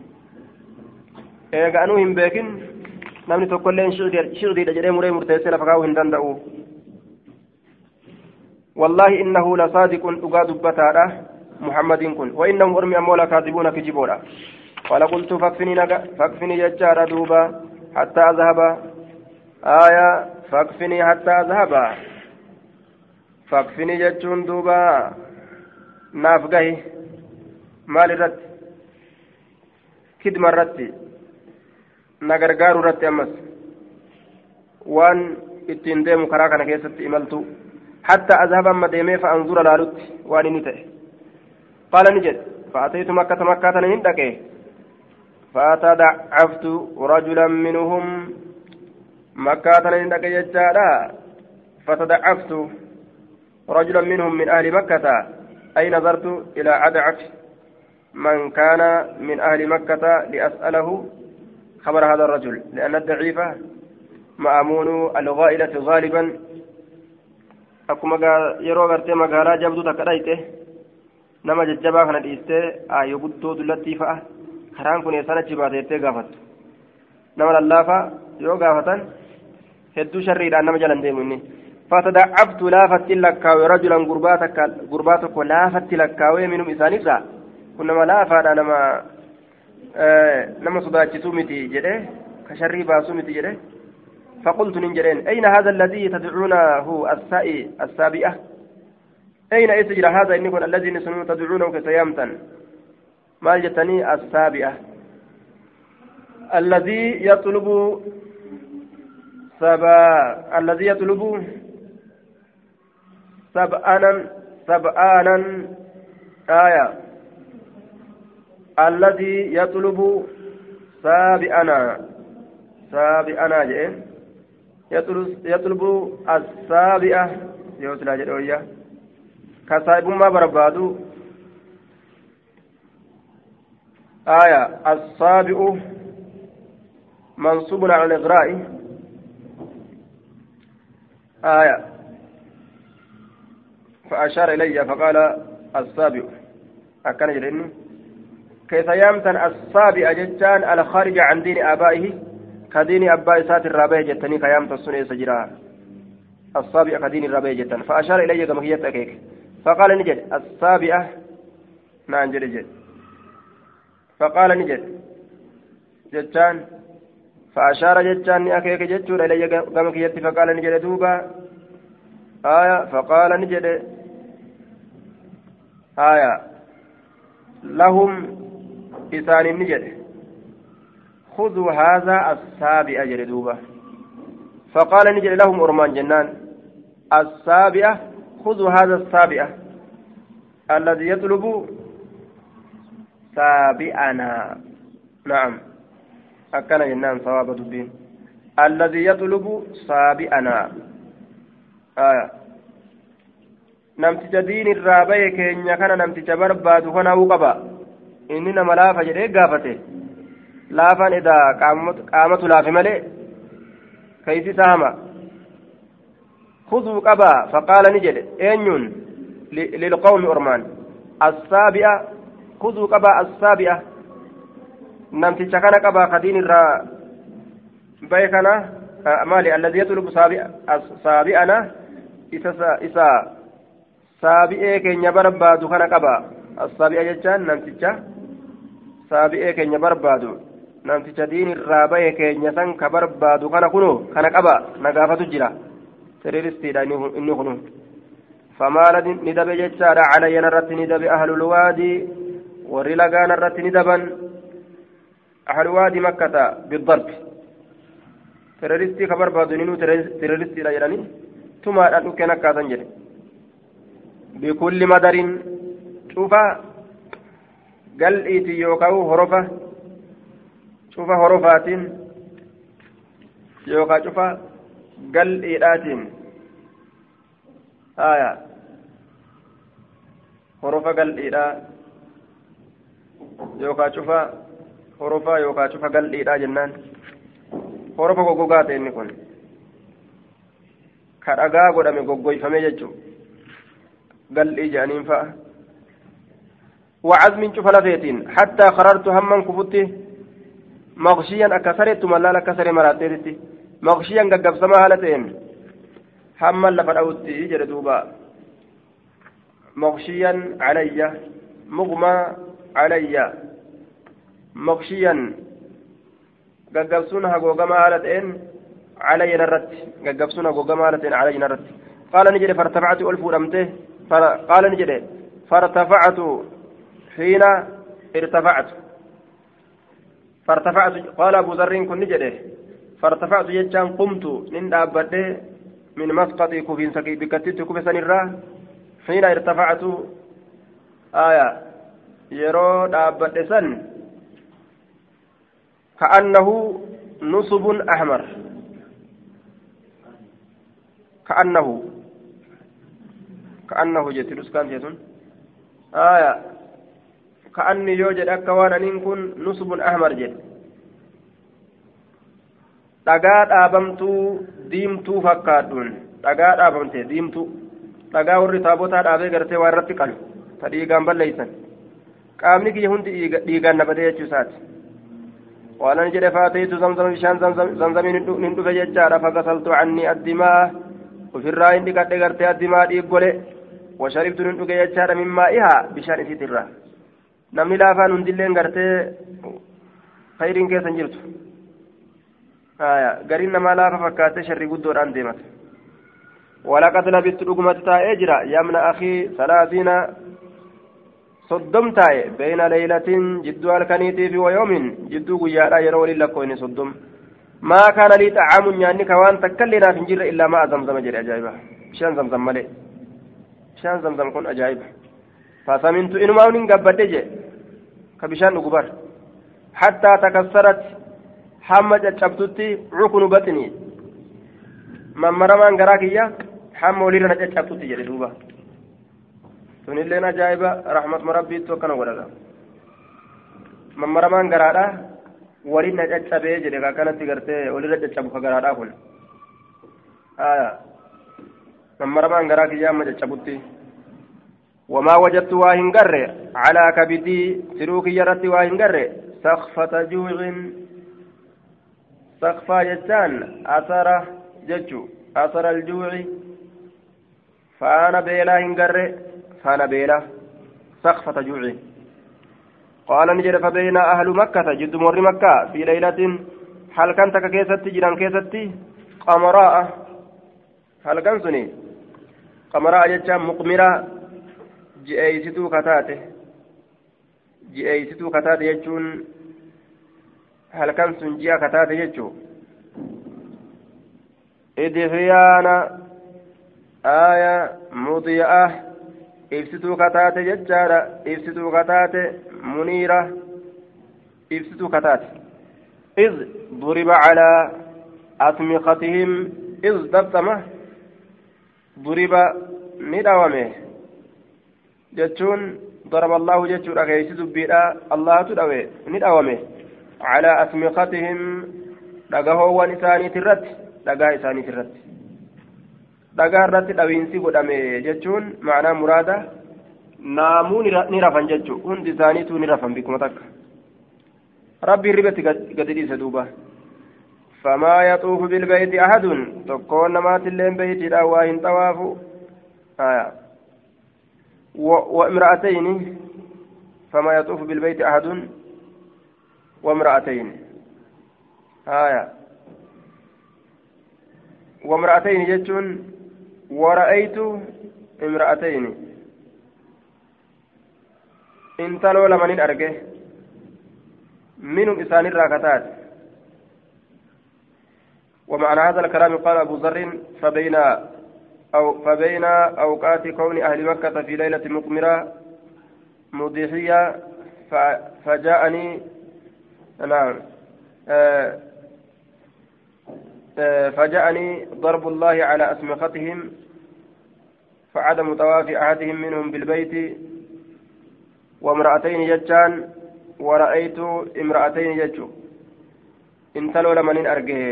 [SPEAKER 1] eega anuu hin beekin namni tokkolleen shiciriidha jedhee muree murteessee lafa kaa'uu hin danda'u wallaahi innahu lasaadiqun dhugaa dubbataadha muhammadin kun wa innahum ormi ammoo lakaadibuuna kijiboodha qala qultu fakfinii jechaadha duuba hattaa azhaba aaya fakfinii hattaa azhaba fakfinii jechuun duuba naaf gahi maal irratti kidma irratti na gargaaru irratti ammas waan ittiin deemu karaa kana keessatti imaltu hatta azhaba amma deemee fa'anzura laalutti waan inni ta'e qaala ni jedhe fa'ataytu makkata makkaatana hin dhaqe fatadacaftu rajulan minhum makkaatana hin dhaqe jechaadha fatadacaftu رجلا منهم من أهل مكة أي نظرت إلى عدعك من كان من أهل مكة لأسأله خبر هذا الرجل لأن الضعيفة مأمون الغائلة غالبا أكما يرو غرتي مغالا جبدو تكرايته نما ججبا كان ديسته آيو بدو دلتي فأه خران كن يسانة جباتيته غافت نما اللافا يو غافتان هدو شري لأن نما جلن ديموني فتدعبت لافت لكاوي رجلا غرباتك غرباتك لافت لكاوي منهم إسانيسا كنما لافا نما آه نما صداچسو متي جده كشري باسو متي جده فقلت ننجرين أين هذا الذي تدعونه السائي السابئة أين يسجل هذا إن يكون الذي نسميه تدعونه كسيامتا ما جتني السابئة الذي يطلب سبا الذي يطلب سبآنا سبآنا آية الذي يطلب سابئنا سابئنا جئ يطلب السابئة يوصل جدوية كسائب ما بربادو آية السابئ منصوب على الإغراء آية فأشار إلي فقال السابئ أكن جريني كيف يامتن السابئ جتان الخارج عن دين آبائه كدين أبا إسات الرابع جتني كيامت السنة سجرا السابئ كدين الرابع جتن فأشار إلي كما هي تكيك فقال نجد السابئة نعم جد فقال نجد جتان فأشار جتان أكيك جتور إلي كما هي فقال نجد دوبا آية فقال نجد آية لهم إسان نجد خذوا هذا السابئة جلدوبة فقال نجد لهم أرمان جنان السابئة خذوا هذا السابئة الذي يطلب سابئنا نعم أكن جنان صواب الدين الذي يطلب سابئنا آية نمت دين الرابع كينيا كان نمت برباد هنا وقبا إننا ملافة جدي قافته laafaan edaa qaamatu laafe malee kaysi saama khuduu qabaa faqaala ni jedhe eenyuun lilqawmi ormaan assaabi'a khuduu qabaa assaabi'a namticha kana qabaa kadiin irraa baye kana maali alladii yatlubu saabi'ana isa saabi'ee keenya barbaadu kana qabaa assaabi'a jechaan namticha saabi'ee keenya barbaadu namticha diin irraa bahe keenya san ka barbaadu kana kuno kana qaba na gaafatu jira terroristiidha inni kunu famaala ni dabe jechaadha calayya narratti ni dabe ahlulwaadii warri lagaa narratti ni daban ahlulwaadii makkata bidarbi terroristii ka barbaadu ninuu terroristiidha jedhanii tumaadhaan dhukkeen akkaasan jedhe bikulli madarin cufa gal'iiti yookaan horofa cufa horofaatiin yookaan cufa gal'iidhaatiin haaya horofa gal'iidhaa yookaan cufa horofaa yookaan cufa gal'iidhaa jennaan horofa goggogaa ta'e inni kun ka dhagaa godhame goggoyfamee jechuudha gal'ii jedhaniin fa'a. وعزم شوف لفيتين حتى خررت همًا كفتي مغشيا أكسرت ملا لكسر مراتيرتي مغشيا قب سما هالتين همًا لفرأوتي جردوبا مغشيا علي مغمى علي مغشيا قب سنها قوقما هالتين علي نرت قب سنها قوقما هالتين علي نرت قال نجري فارتفعت ألف ورمته قال نجري فارتفعت حين ارتفعت فارتفعت قال أبو ذر كن نجده فارتفعت يجان قمت من أبده من مسقطي كوفين سكي بكتت كوفي الراه حين ارتفعت آية يرو أبده سن كأنه نصب أحمر كأنه كأنه جت رسكان جتون آية كأني يوجد أكوان أن كن نصب أحمر جد dhagaa dhaabamtuu diimtuu fakkaadhuun dhagaa dhaabamte diimtuu dhagaa warri taabotaa dhaabee gartee waa irratti qalu ta dhiigaan balleeysan qaamni kiyya hundi dhiigaan nabatee jechuu isaati waanan jedhe faateetu zamzama bishaan zamzamiin hin dhufe jechaadha fagasaltu cannii addimaa ofirraa hin dhiqadhe gartee addimaa dhiiggole washaribtu hin dhuge jechaadha mimmaa ihaa bishaan isiitirraa namni laafaan hundilleen gartee khayriin keessan jirtu gariin namaa laafa fakkaate sharri guddoodhaan deemata walaqad labistu dhugumatti taa'ee jira yamna akii salaasiina soddom taa'e beeyna leeylatin jidduu halkaniitii fi wayoomin jidduu guyyaadhaa yeroo waliin lakkooyne soddom maa kaana lii xacaamun nyaanni ka waan takkaillee naaf hin jirre illaa maa zamzama jedhe ajaa'iba bishaan zamzam malee bishaan zamzam kun ajaa'iba fasamintu inumaan hin gabbadhe je ka bishaan dhugubar hattaa takassarat hamma caccabtutti cukunu baxini mammaramaan garaa kiyya hamma walirra na caccabtutti jedhe duuba sunilleen ajaa'iba rahmatuma rabbiittu akkana godhata mammaramaan garaadha waliin na caccabee jedhe akkanatti gartee walirra caccabu ka garaadhaa kun mammaramaan garaa kiyya hamma caccabutti wamaa wajadtu waa hin garre calaa kabidii tiruu kiyya irratti waa hin garre sakfata juucin سقفا جتان أثر جتشو أثر الجوع فأنا بيلا هنقر فأنا بيلا سقفة جوع قال نجد فبين أهل مكة جد مر مكة في ليلة هل كنت كيستي جيران كيستي قمراء هل كنسني قمراء جتان مقمرة جئيستو كتاته جئيستو كتاته يجون هل كان سنجيا كتاته يجو إدفيانا آية مضيئة إفسدو كتاته ججارة إفسدو كتاته منيرة إفسدو كتاته إذ ضرب على أطمقتهم إذ دبتمه ضرب ندومه جتون ضرب الله جتون أكيسدو بيرا الله تدوي ندومه على أسمقتهم دغهو ونساني ترت دغا إساني ترت دغا رت دوينسي غدامي جچون معنى مراده نامو نرفن جچو هند ثاني تو نرفن بكم تك ربي ربت قددي سدوبا فما يطوف بالبيت أحد تكون ما تلين بيت الأواهن طواف آية وامرأتين فما يطوف بالبيت أحد وامرأتين آية وامرأتين جتون ورأيت امرأتين انتلو لمن أرجه منهم إسان الراكتات ومعنى هذا الكلام قال أبو ذر فبين أو فبين أوقات كون أهل مكة في ليلة مقمرة مضيحية فجاءني نعم آه آه فجاءني ضرب الله على أسمختهم فعدم طواف أحدهم منهم بالبيت وامرأتين ججان ورأيت امرأتين ججو انتلوا لمن أرجه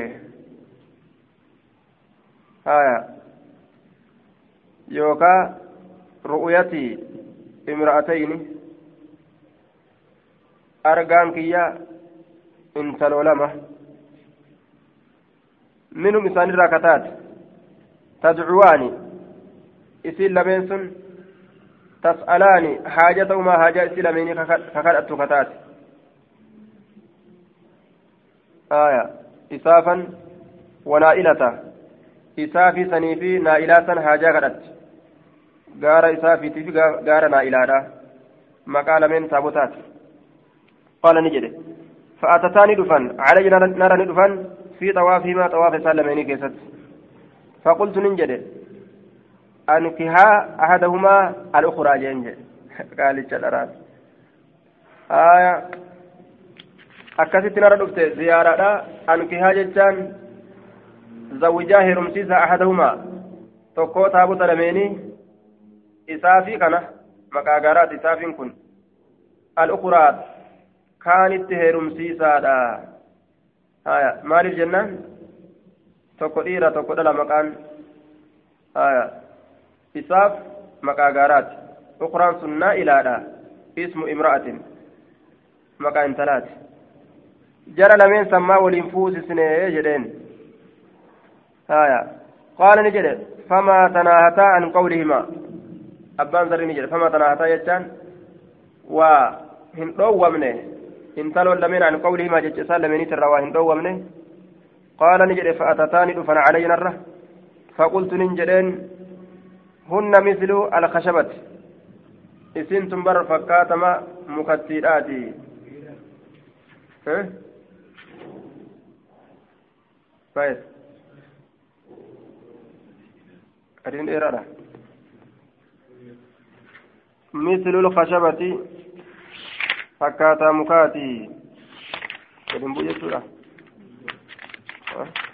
[SPEAKER 1] آية يوكا رؤيتي امرأتين أرجان كيا انتلوا لما منهم إسان الراكتات تدعواني إسيل لبنسن تسألاني حاجتهما حاجة إسيل لبني ككرأت كتات آية إسافا ونائلة إسافي سنيفي نائلة حاجة كرأت غار إسافي تفي غار نائلة مقال من تابوتات قال نجد فأتتاني دفن علي نرى دفن في طوافهما طواف سلمين كيست فقلت ننجد أنكها أحدهما الأخرى جنجد قال الشدرات آية أكست نرى دفت زيارة أنكها جتان زوجاه رمسيسا أحدهما تقو تابو سلمين إسافي كان مكاغارات إسافين كن الأخرى كانت هيرم سيسادا آية مال الجنة تقديرة تقدر مكان آية إساف مكاغارات أخرى سنة إلى اسم امرأة مكان ثلاث جرى لمن سما والانفوس سنه جدين آية قال نجد فما تناهتا عن قولهما أبان ذر نجد فما تناهتا يجان وهن دومنه إن تلو لمن عن قولهما ججسان لمن يترى وهن دومنه قال نجد فأتتاني دفن علينا الره فقلت نجدين هن مثل الخشبة إسن تنبر فكاتما مكتيراتي ها فايز أرين إيرادا مثل الخشبة فكاتا مكاتي كدن بوجه